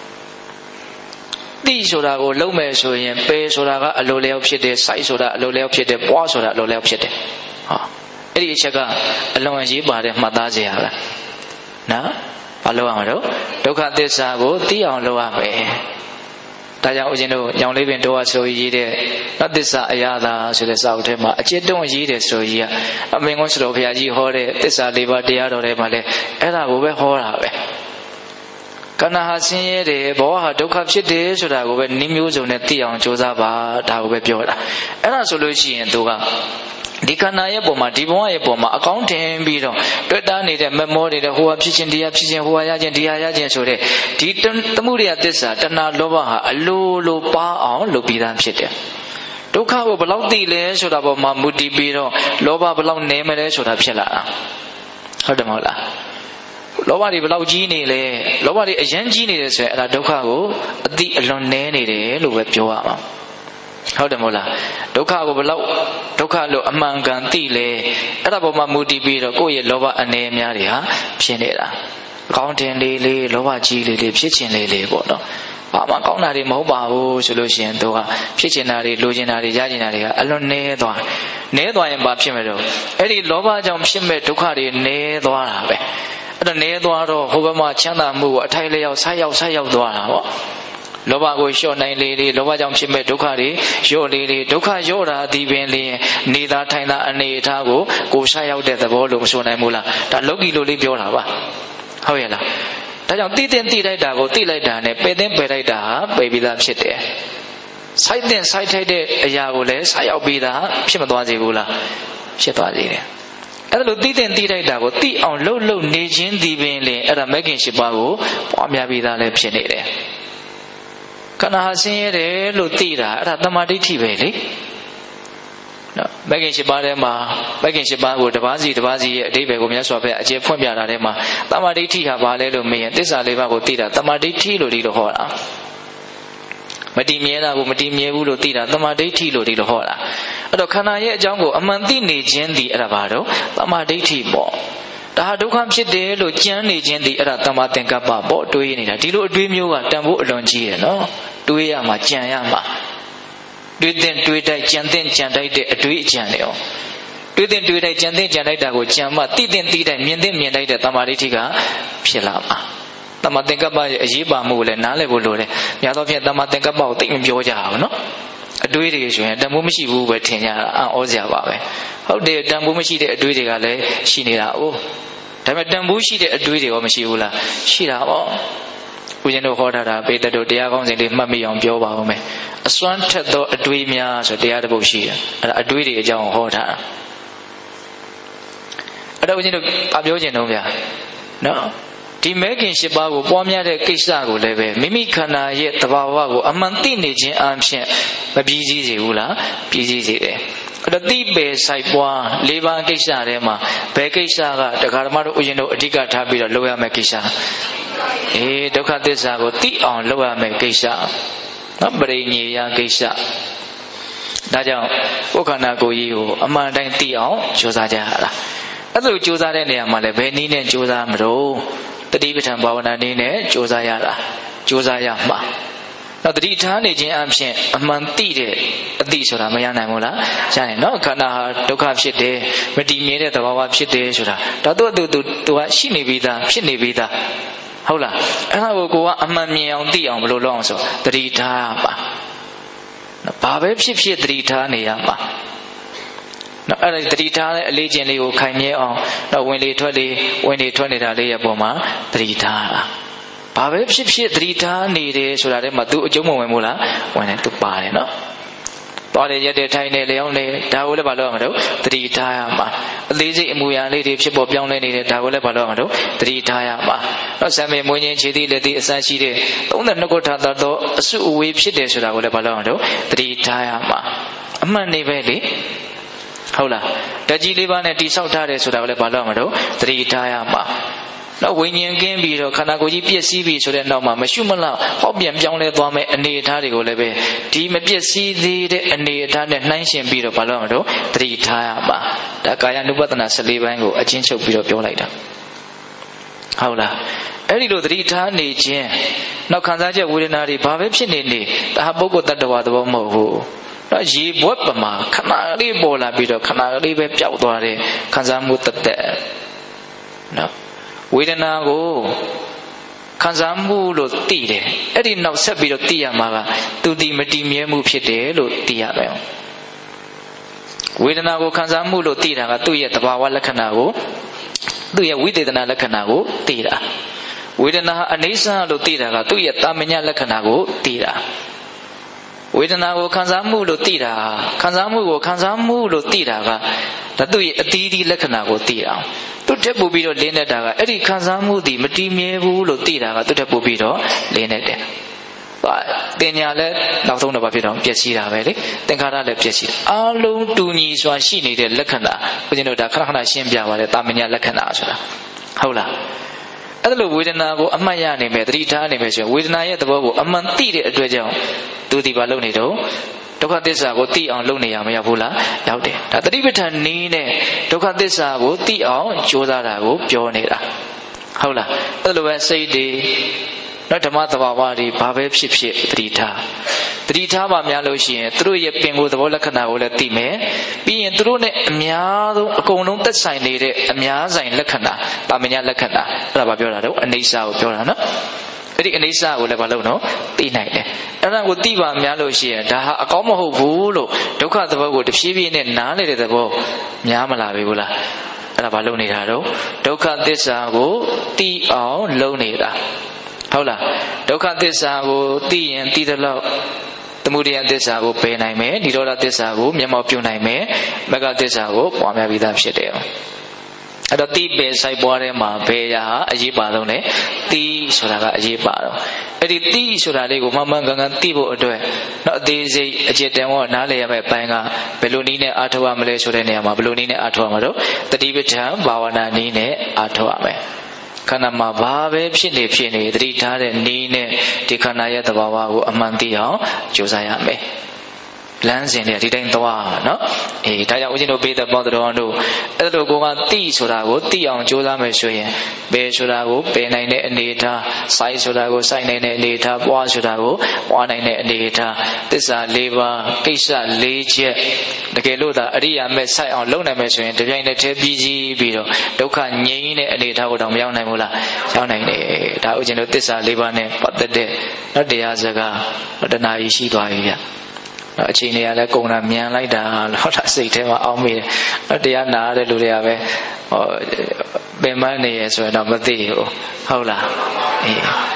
တိဆိုတာကိုလုံးမယ်ဆိုရင်ပေဆိုတာကအလိုလျောက်ဖြစ်တယ်စိုက်ဆိုတာအလိုလျောက်ဖြစ်တယ်ပွားဆိုတာအလိုလျောက်ဖြစ်တယ်ဟာအဲ့ဒီအချက်ကအလွန်အရေးပါတဲ့မှတ်သားစရာပဲနော်ဘာလုပ်ရမှာတော့ဒုက္ခသစ္စာကိုသိအောင်လုပ်ရမယ်ဒါကြောင့်ဦးဇင်းတို့ညောင်လေးပင်တော်ဆိုရေးတဲ့သစ္စာအရာသာဆိုတဲ့စာအုပ်ထဲမှာအကျဉ်းတွန်းရေးတယ်ဆိုကြီးကအမင်းကုန်းစတော်ဘုရားကြီးဟောတဲ့သစ္စာ၄ပါးတရားတော်ထဲမှာလည်းအဲ့ဒါကိုပဲဟောတာပဲကဏ္ဍဟာဆင်းရဲတယ်ဘဝဟာဒုက္ခဖြစ်တယ်ဆိုတာကိုပဲနည်းမျိုးစုံနဲ့သိအောင်ကြိုးစားပါဒါကိုပဲပြောတာအဲ့ဒါဆိုလို့ရှိရင်သူကဒီခန္ဓာရဲ့ပုံမှာဒီဘဝရဲ့ပုံမှာအကောင်းထင်ပြီးတော့တွေ့တာနေတဲ့မမောနေတဲ့ဟိုဟာဖြစ်ခြင်းတရားဖြစ်ခြင်းဟိုဟာရခြင်းတရားရခြင်းဆိုတဲ့ဒီသမှုရိယသစ္စာတဏှာလောဘဟာအလိုလိုပါအောင်လုပ်ပြီးသားဖြစ်တယ်ဒုက္ခကိုဘယ်လောက်သိလဲဆိုတာပေါ်မှာမူတည်ပြီးတော့လောဘဘယ်လောက်နည်းမလဲဆိုတာဖြစ်လာတာဟုတ်တယ်မဟုတ်လားလောဘတွေဘယ်လောက်ကြီးနေလဲလောဘတွေအရင်ကြီးနေတယ်ဆိုရင်အဲ့ဒါဒုက္ခကိုအတိအလွန်နည်းနေတယ်လို့ပဲပြောရမှာဟုတ်တယ်မဟုတ်လားဒုက္ခကိုဘယ်လောက်ဒုက္ခလို့အမှန်ကန်သိလဲအဲ့ဒါပေါ်မှာမူတည်ပြီးတော့ကိုယ့်ရဲ့လောဘအနေအများတွေဟာဖြစ်နေတာအကောင်းတင်လေးလေးလောဘကြီးလေးလေးဖြစ်ခြင်းလေးလေးပေါ့နော်ဘာမှကောင်းတာတွေမဟုတ်ပါဘူးဆိုလို့ရှိရင်သူကဖြစ်ချင်တာတွေလိုချင်တာတွေရချင်တာတွေကအလွန်နည်းသွားရင်ဘာဖြစ်မလဲတော့အဲ့ဒီလောဘကြောင့်ဖြစ်မဲ့ဒုက္ခတွေနည်းသွားတာပဲအဲ့ဒါနည်းသွားတော့ဟိုဘက်မှာချမ်းသာမှုကိုအထိုက်လျောက်ဆက်ရောက်သွားတာပေါ့လောဘကိုလျှော့နိုင်လေလေလောဘကြောင့်ဖြစ်မဲ့ဒုက္ခတွေလျှော့လေလေဒုက္ခလျော့တာဒီပင်လျင်နေတာထိုင်တာအနေအထားကိုဆက်ရောက်တဲ့သဘောလို့မဆိုနိုင်ဘူးလားဒါလောကီလိုလေးပြောတာပါဟုတ်ရဲ့လားဒါကြောင့်သိတဲ့သိလိုက်တာကိုသိလိုက်တာနဲ့ပယ်တဲ့ပယ်လိုက်တာဟာပယ်ပြီးသားဖြစ်တယ်စိုက်တဲ့စိုက်ထိုက်တဲ့အရာကိုလည်းဆက်ရောက်ပြီးသားဖြစ်မသွားစေဘူးလားဖြစ်သွားစေတယ်အဲ့ဒါလို့သိတဲ့သိလိုက်တာကိုသိအောင်လှုပ်နေခြင်းဒီပင်လျင်အဲ့ဒါမဂ်ခင်၈ပါးကိုပွားများပြီးသားလည်းဖြစ်နေတယ်ခန္ဓာဟာဆင်းရဲတယ်လို့သိတာအဲ့ဒါတမာဒိဋ္ဌိပဲလေနော်မဂ်ခင်၈ပါးထဲမှာမဂ်ခင်၈ပါးကိုတစ်ပါးစီရဲ့အဓိပ္ပာယ်ကိုမြတ်စွာဘုရားအကျေဖွင့်ပြတာထဲမှာတမာဒိဋ္ဌိဟာဘာလဲလို့မေးရင်သစ္စာ၄ပါးကိုသိတာတမာဒိဋ္ဌိလို့ဒီလိုဟောတာမတည်မြဲတာကိုမတည်မြဲဘူးလို့သိတာတမာဒိဋ္ဌိလို့ဒီလိုဟောတာအဲ့တော့ခန္ဓာရဲ့အကြောင်းကိုအမှန်သိနေခြင်းဒီအဲ့ဒါဘာတော့တမာဒိဋ္ဌိပေါ့ဒါဟာဒုက္ခဖြစ်တယ်လို့ကြမ်းနေခြင်းဒီအဲ့ဒါတမ္မာသင်္ကပ္ပပေါ့တွေးနေတာဒီလိုအတွေးမျိုးကတန်ဖို့အလွန်ကြီးရယ်နော်တွေးရမှာကြံရမှာတွေးတဲ့တွေးတိုက်ကြံတဲ့ကြံတိုက်တဲ့အတွေးအကြံတွေအောင်တွေးတဲ့တွေးတိုက်ကြံတဲ့ကြံတိုက်တာကိုကြံမှသိတဲ့သိတိုက်မြင်တဲ့မြင်တိုက်တဲ့တမ္မာဒိဋ္ဌိကဖြစ်လာမှာတမ္မာသင်္ကပ္ပရဲ့အရေးပါမှုကိုလည်းနားလည်ဖို့လိုတယ်များသောဖြင့်တမ္မာသင်္ကပ္ပကိုသိမပြောကြအောင်နော်အတွေးတွေဆိုရင်တန်ဖိုးမရှိဘူးပဲထင်ကြတာအံ့ဩစရာပါပဲဟုတ်တယ်တန်ဖိုးမရှိတဲ့အတွေးတွေကလည်းရှိနေတာ哦ဒါပေမဲ့တန်ဖိုးရှိတဲ့အတွေးတွေရောမရှိဘူးလားရှိတာပေါ့ဦးဇင်းတို့ဟောထားတာပေတတို့တရားကောင်းစဉ်လေးမှတ်မိအောင်ပြောပါဦးမယ်အစွမ်းထက်သောအတွေးများဆိုတရားတစ်ပုဒ်ရှိတယ်အဲ့ဒါအတွေးတွေအကြောင်းဟောထားအဲ့တော့ဦးဇင်းတို့အပြောချင်တော့ဗျာနော်ဒီမဲခင်၈ပါးကိုပွားများတဲ့ကိစ္စကိုလည်းပဲမိမိခန္ဓာရဲ့သဘာဝကိုအမှန်သိနေခြင်းအပြင်မပြည့်စည်စေဘူးလားပြည့်စည်စေတယ်အဲ့တော့သိပယ်ဆိုင်ပွား၄ပါးကိစ္စထဲမှာဘယ်ကိစ္စကတရားဓမ္မတို့ဦးဇင်းတို့အဓိကထားပြီးတော့လုပ်ရမယ့်ကိစ္စဒုက္ခသစ္စာကိုသိအောင်လုပ်ရမယ့်ကိစ္စနော်ပရိညေယကိစ္စဒါကြောင့်ကိုယ်ခန္ဓာကိုယ်ကြီးကိုအမှန်တိုင်းသိအောင်ကြိုးစားကြရတာအဲ့လိုကြိုးစားတဲ့နေရာမှာလည်းဘယ်နည်းနဲ့ကြိုးစားမလို့တတိပဋ္ဌာန်ဘာဝနာနည်းနဲ့ကြိုးစားရတာကြိုးစားရမှာတော့တတိထားနေခြင်းအပြင်အမှန်သိတဲ့အသိဆိုတာမရနိုင်ဘူးလားရတယ်နော်ခန္ဓာဟာဒုက္ခဖြစ်တယ်မတည်မြဲတဲ့သဘာဝဖြစ်တယ်ဆိုတာဒါသူကရှိနေပြီးသားဖြစ်နေပြီးသားဟုတ်လားအဲ့ဒါကိုကအမှန်မြင်အောင်သိအောင်ဘယ်လိုလုပ်အောင်ဆိုတတိထားပါဘာပဲဖြစ်ဖြစ်တတိထားနေရမှာနော်အဲ့ဒါတတိထားတဲ့အလေးချင်းလေးကိုခိုင်မြဲအောင်တော့ဝင်လေထွက်နေတာလေးရဲ့ပုံမှာတတိထားတာဘာပဲဖြစ်ဖြစ်တတိထားနေတယ်ဆိုတာတည်းမှာသူအကျုံးမဝင်ဘူးလားဝင်တယ်သူပါတယ်နော်သွားတယ်ရက်တယ်ထိုင်တယ်လျောင်းတယ်ဒါကိုလည်းဘာလို့ရမှာတော့တတိထားရမှာအသေးစိတ်အမူအရာလေးတွေဖြစ်ပေါ်ပြောင်းလဲနေတယ်ဒါကိုလည်းဘာလို့ရမှာတော့တတိထားရမှာနော်ဆံမေမွေးခြင်းခြေသီးလက်သီးအစရှိတဲ့32ခုထားသောအစုအဝေးဖြစ်တယ်ဆိုတာကိုလည်းဘာလို့ရမှာတော့တတိထားရမှာအမှန်နေပဲလေဟုတ်လားဓာတ်ကြီး၄ပါးနဲ့တိဆောက်ထားတယ်ဆိုတာကိုလည်းဘာလို့ရမှာတော့တတိထားရမှာနော်ဝိညာဉ်ကင်းပြီးတော့ခန္ဓာကိုယ်ကြီးပြည့်စည်ပြီဆိုတဲ့နောက်မှာမရှုမလောက်ဟောက်ပြန်ပြောင်းလဲသွားမယ့်အနေအထားတွေကိုလည်းပဲဒီမပြည့်စည်သေးတဲ့အနေအထားနဲ့နှိုင်းယှဉ်ပြီးတော့ဘာလို့ရမှာတော့တတိထားရမှာဒါကာယ ानु ပတ္တနာ14ပိုင်းကိုအချင်းချုပ်ပြီးတော့ပြောလိုက်တာဟုတ်လားအဲ့ဒီလိုတတိထားနေခြင်းနောက်ခံစားချက်ဝေဒနာတွေဘာပဲဖြစ်နေဒါပုဂ္ဂိုလ်တ attva သဘောမဟုတ်ဘူးတော့ရေဘွက်ပမာခဏလေးပေါ်လာပြီးတော့ခဏလေးပဲပျောက်သွားတဲ့ခံစားမှုတသက်နော်ဝေဒနာကိုခံစားမှုလို့သိတယ်အဲ့ဒီနောက်ဆက်ပြီးတော့သိရမှာကသူဒီမတည်မြဲမှုဖြစ်တယ်လို့သိရမယ်ဝေဒနာကိုခံစားမှုလို့သိတာကသူ့ရဲ့သဘာဝလက္ခဏာကိုသူ့ရဲ့ဝိသေသနာလက္ခဏာကိုသိတာဝေဒနာအနိစ္စလို့သိတာကသူ့ရဲ့တာမညလက္ခဏာကိုသိတာဝေဒနာကိုခံစားမှုလို့သိတာခံစားမှုကိုခံစားမှုလို့သိတာကဒါသူ့ရဲ့အသီးသီးလက္ခဏာကိုသိအောင်သူ့ထက်ပိုပြီးတော့လင်းနေတာကအဲ့ဒီခံစားမှုဒီမတည်မြဲဘူးလို့သိတာကသူ့ထက်ပိုပြီးတော့လင်းနေတယ်။တင်ညာလည်းနောက်ဆုံးတော့ဘာဖြစ်တော့ပျက်စီးတာပဲလေသင်္ခါရလည်းပျက်စီးတယ်အလုံးတူညီစွာရှိနေတဲ့လက္ခဏာဘုရားတို့ဒါခဏခဏရှင်းပြပါတယ်တာမညာလက္ခဏာဆိုတာဟုတ်လားအဲ့ဒါလိုဝေဒနာကိုအမှတ်ရနိုင်မယ်သတိထားနိုင်မယ်ဆိုရင်ဝေဒနာရဲ့သဘောကိုအမှန်သိတဲ့အတွက်ကြောင့်သူဒီဘာလုပ်နေတော့ဒုက္ခသစ္စာကိုသိအောင်လုပ်နေရမရောက်ဘူးလားရောက်တယ်ဒါတတိပဋ္ဌာန်နည်းနဲ့ဒုက္ခသစ္စာကိုသိအောင်ကြိုးစားတာကိုပြောနေတာဟုတ်လားအဲ့လိုပဲစိတ်တွေနော်ဓမ္မသဘာဝတွေဘာပဲဖြစ်ဖြစ်တတိထားပါများလို့ရှိရင်သူတို့ရဲ့ပင်ကိုယ်သဘောလက္ခဏာကိုလည်းသိမယ်ပြီးရင်သူတို့နဲ့အများဆုံးအကုန်လုံးသက်ဆိုင်နေတဲ့အများဆိုင်လက္ခဏာပါမညာလက္ခဏာအဲ့ဒါဘာပြောတာတော့အနိစ္စကိုပြောတာနော်အဲ့ဒီအနိစ္စကိုလည်းဘာလို့နော်သိနိုင်တယ်အဲ့ဒါကိုသိပါများလို့ရှိရင်ဒါဟာအကောင်းမဟုတ်ဘူးလို့ဒုက္ခသဘောကိုတဖြည်းဖြည်းနဲ့နားနေတဲ့သဘောများမလာပြီဘူးလားအဲ့ဒါဘာလုပ်နေတာတော့ဒုက္ခသစ္စာကိုသိအောင်လုပ်နေတာဟုတ်လားဒုက္ခသစ္စာကိုသိရင်သိသလောက်သမုဒယသစ္စာကိုပယ်နိုင်မယ်និရောဓသစ္စာကိုမျက်မှောက်ပြုနိုင်မယ်မဂ္ဂသစ္စာကိုပွားများပြီးသားဖြစ်တယ်အဲ့တော့တိပယ်ဆိုင်ပွားထဲမှာဘယ်ရာအရေးပါဆုံးလဲတိဆိုတာကအရေးပါတော့အဲ့ဒီတိဆိုတာလေးကိုမှန်မှန်ကန်ကန်သိဖို့အတွက်တော့အသေးစိတ်အကျဉ်းတန်ဖို့နားလည်ရမယ့်အပိုင်းကဘယ်လိုနည်းနဲ့အားထုတ်ရမလဲဆိုတဲ့နေရာမှာဘယ်လိုနည်းနဲ့အားထုတ်ရမှာတော့တတိပဋ္ဌာန်ဘာဝနာနည်းနဲ့အားထုတ်ရမယ်ခန္ဓာမှာဘာပဲဖြစ်နေသတိထားတဲ့နည်းနဲ့ဒီခန္ဓာရဲ့သဘာဝကိုအမှန်သိအောင်ကြိုးစားရမယ်လမ်းစဉ်တွေဒီတိုင်းသွားနော်ဒါကြောင့်ဦးဇင်းတို့ပေးတဲ့ပေါင်းတော်တို့အဲ့လိုကိုကသိဆိုတာကိုသိအောင်ကြိုးစားမယ်ဆိုရင်ပယ်ဆိုတာကိုပယ်နိုင်တဲ့အနေအထားစိုက်ဆိုတာကိုစိုက်နိုင်တဲ့အနေအထားပွားဆိုတာကိုပွားနိုင်တဲ့အနေအထားသစ္စာ၄ပါးကိစ္စ၄ချက်တကယ်လို့သာအရိယာမဲ့စိုက်အောင်လုပ်နိုင်မယ်ဆိုရင်တပြိုင်တည်းပြီးတော့ဒုက္ခငြိမ်းတဲ့အနေအထားကိုတော့မရောက်နိုင်ဘူးလားရောက်နိုင်တယ်ဒါဦးဇင်းတို့သစ္စာ၄ပါးနဲ့ပတ်သက်တဲ့တရားစကားတဏှာကြီးရှိသွားပြီဗျအချိန်တွေကလည်းကုန်တာမြန်လိုက်တာတော့ဒါစိတ်ထဲမှာအောင်းမိတယ်တရားနာရတဲ့လူတွေကပဲပင်မနေရဆိုရင်တော့မသိဘူးဟုတ်လား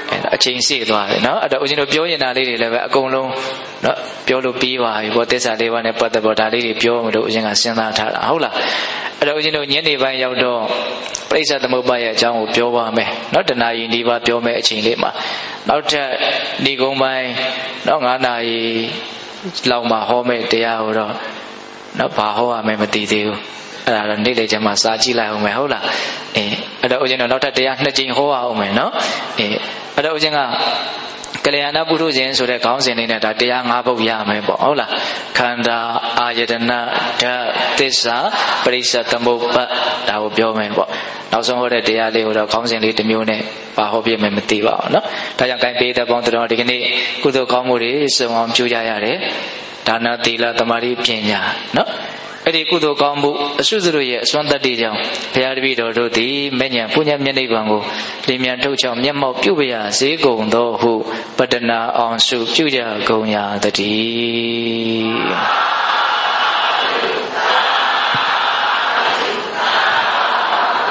အချိန်စီသွားတယ်နော်အဲ့တော့ဦးဇင်းတို့ပြောရင်ဒါလေးတွေလည်းပဲအကုန်လုံးနော်ပြောလို့ပြီးပါပြီပေါ့သစ္စာလေးပါးနဲ့ပတ်သက်ပေါ်ဒါလေးတွေပြောမလို့ဦးဇင်းကစဉ်းစားထားတာဟုတ်လားအဲ့တော့ဦးဇင်းတို့ညနေပိုင်းရောက်တော့ပရိစ္ဆေသမုပ္ပါရဲ့အကြောင်းကိုပြောပါမယ်နော်တဏှာယီဒီပါပြောမယ်အချိန်လေးမှာနောက်ထပ်ဒီကုန်းပိုင်းနော်9 နာရီလောက်မှဟောမယ်တရားကိုတော့နော်ဘာဟောရမယ်မသိသေးဘူးအဲ့ဒါတော့နေ့လေကျမှစာကြည့်လိုက်အောင်မယ်ဟုတ်လားအဲ့တော့ဦးဇင်းတို့နောက်ထပ်တရား2 ကြိမ်ဟောရအောင်မယ်နော်အဲ့တော့ဦးဇင်းကကလျာဏပုထုဇဉ်ဆိုတဲ့ခေါင်းစဉ်လေးနဲ့ဒါတရား5 ပုဒ်ရမယ်ပေါ့ဟုတ်လားခန္ဓာအာယတနာဓာတ်သစ္စာပရိစ္ဆေသမုပ္ပါဒါကိုပြောမယ်ပေါ့နောက်ဆုံးဟောတဲ့တရားလေးကိုတော့ခေါင်းစဉ်လေးတစ်မျိုးနဲ့ပါဟောပြမယ်မသိပါဘူးเนาะဒါကြောင့် gain ပေးတဲ့ပေါင်းတော်ဒီကနေ့ကုသိုလ်ကောင်းမှုတွေစုံအောင်ပြုကြရတယ်ဒါနသီလသမာဓိပညာเนาะအဲ့ဒီကုသိုလ်ကောင်းမှုအစွတ်စွတ်ရဲ့အစွမ်းတတ္တိကြောင့်ဘုရားတပည့်တော်တို့သည်မဉ္ဇဉ်ပုညမျက်နှိပ်ပံကိုလင်းမြန်ထုတ်ချောင်းမျက်မှောက်ပြုပရာဈေးကုန်သောဟုပတ္တနာအောင်စုပြုကြကုန်ရာတည်း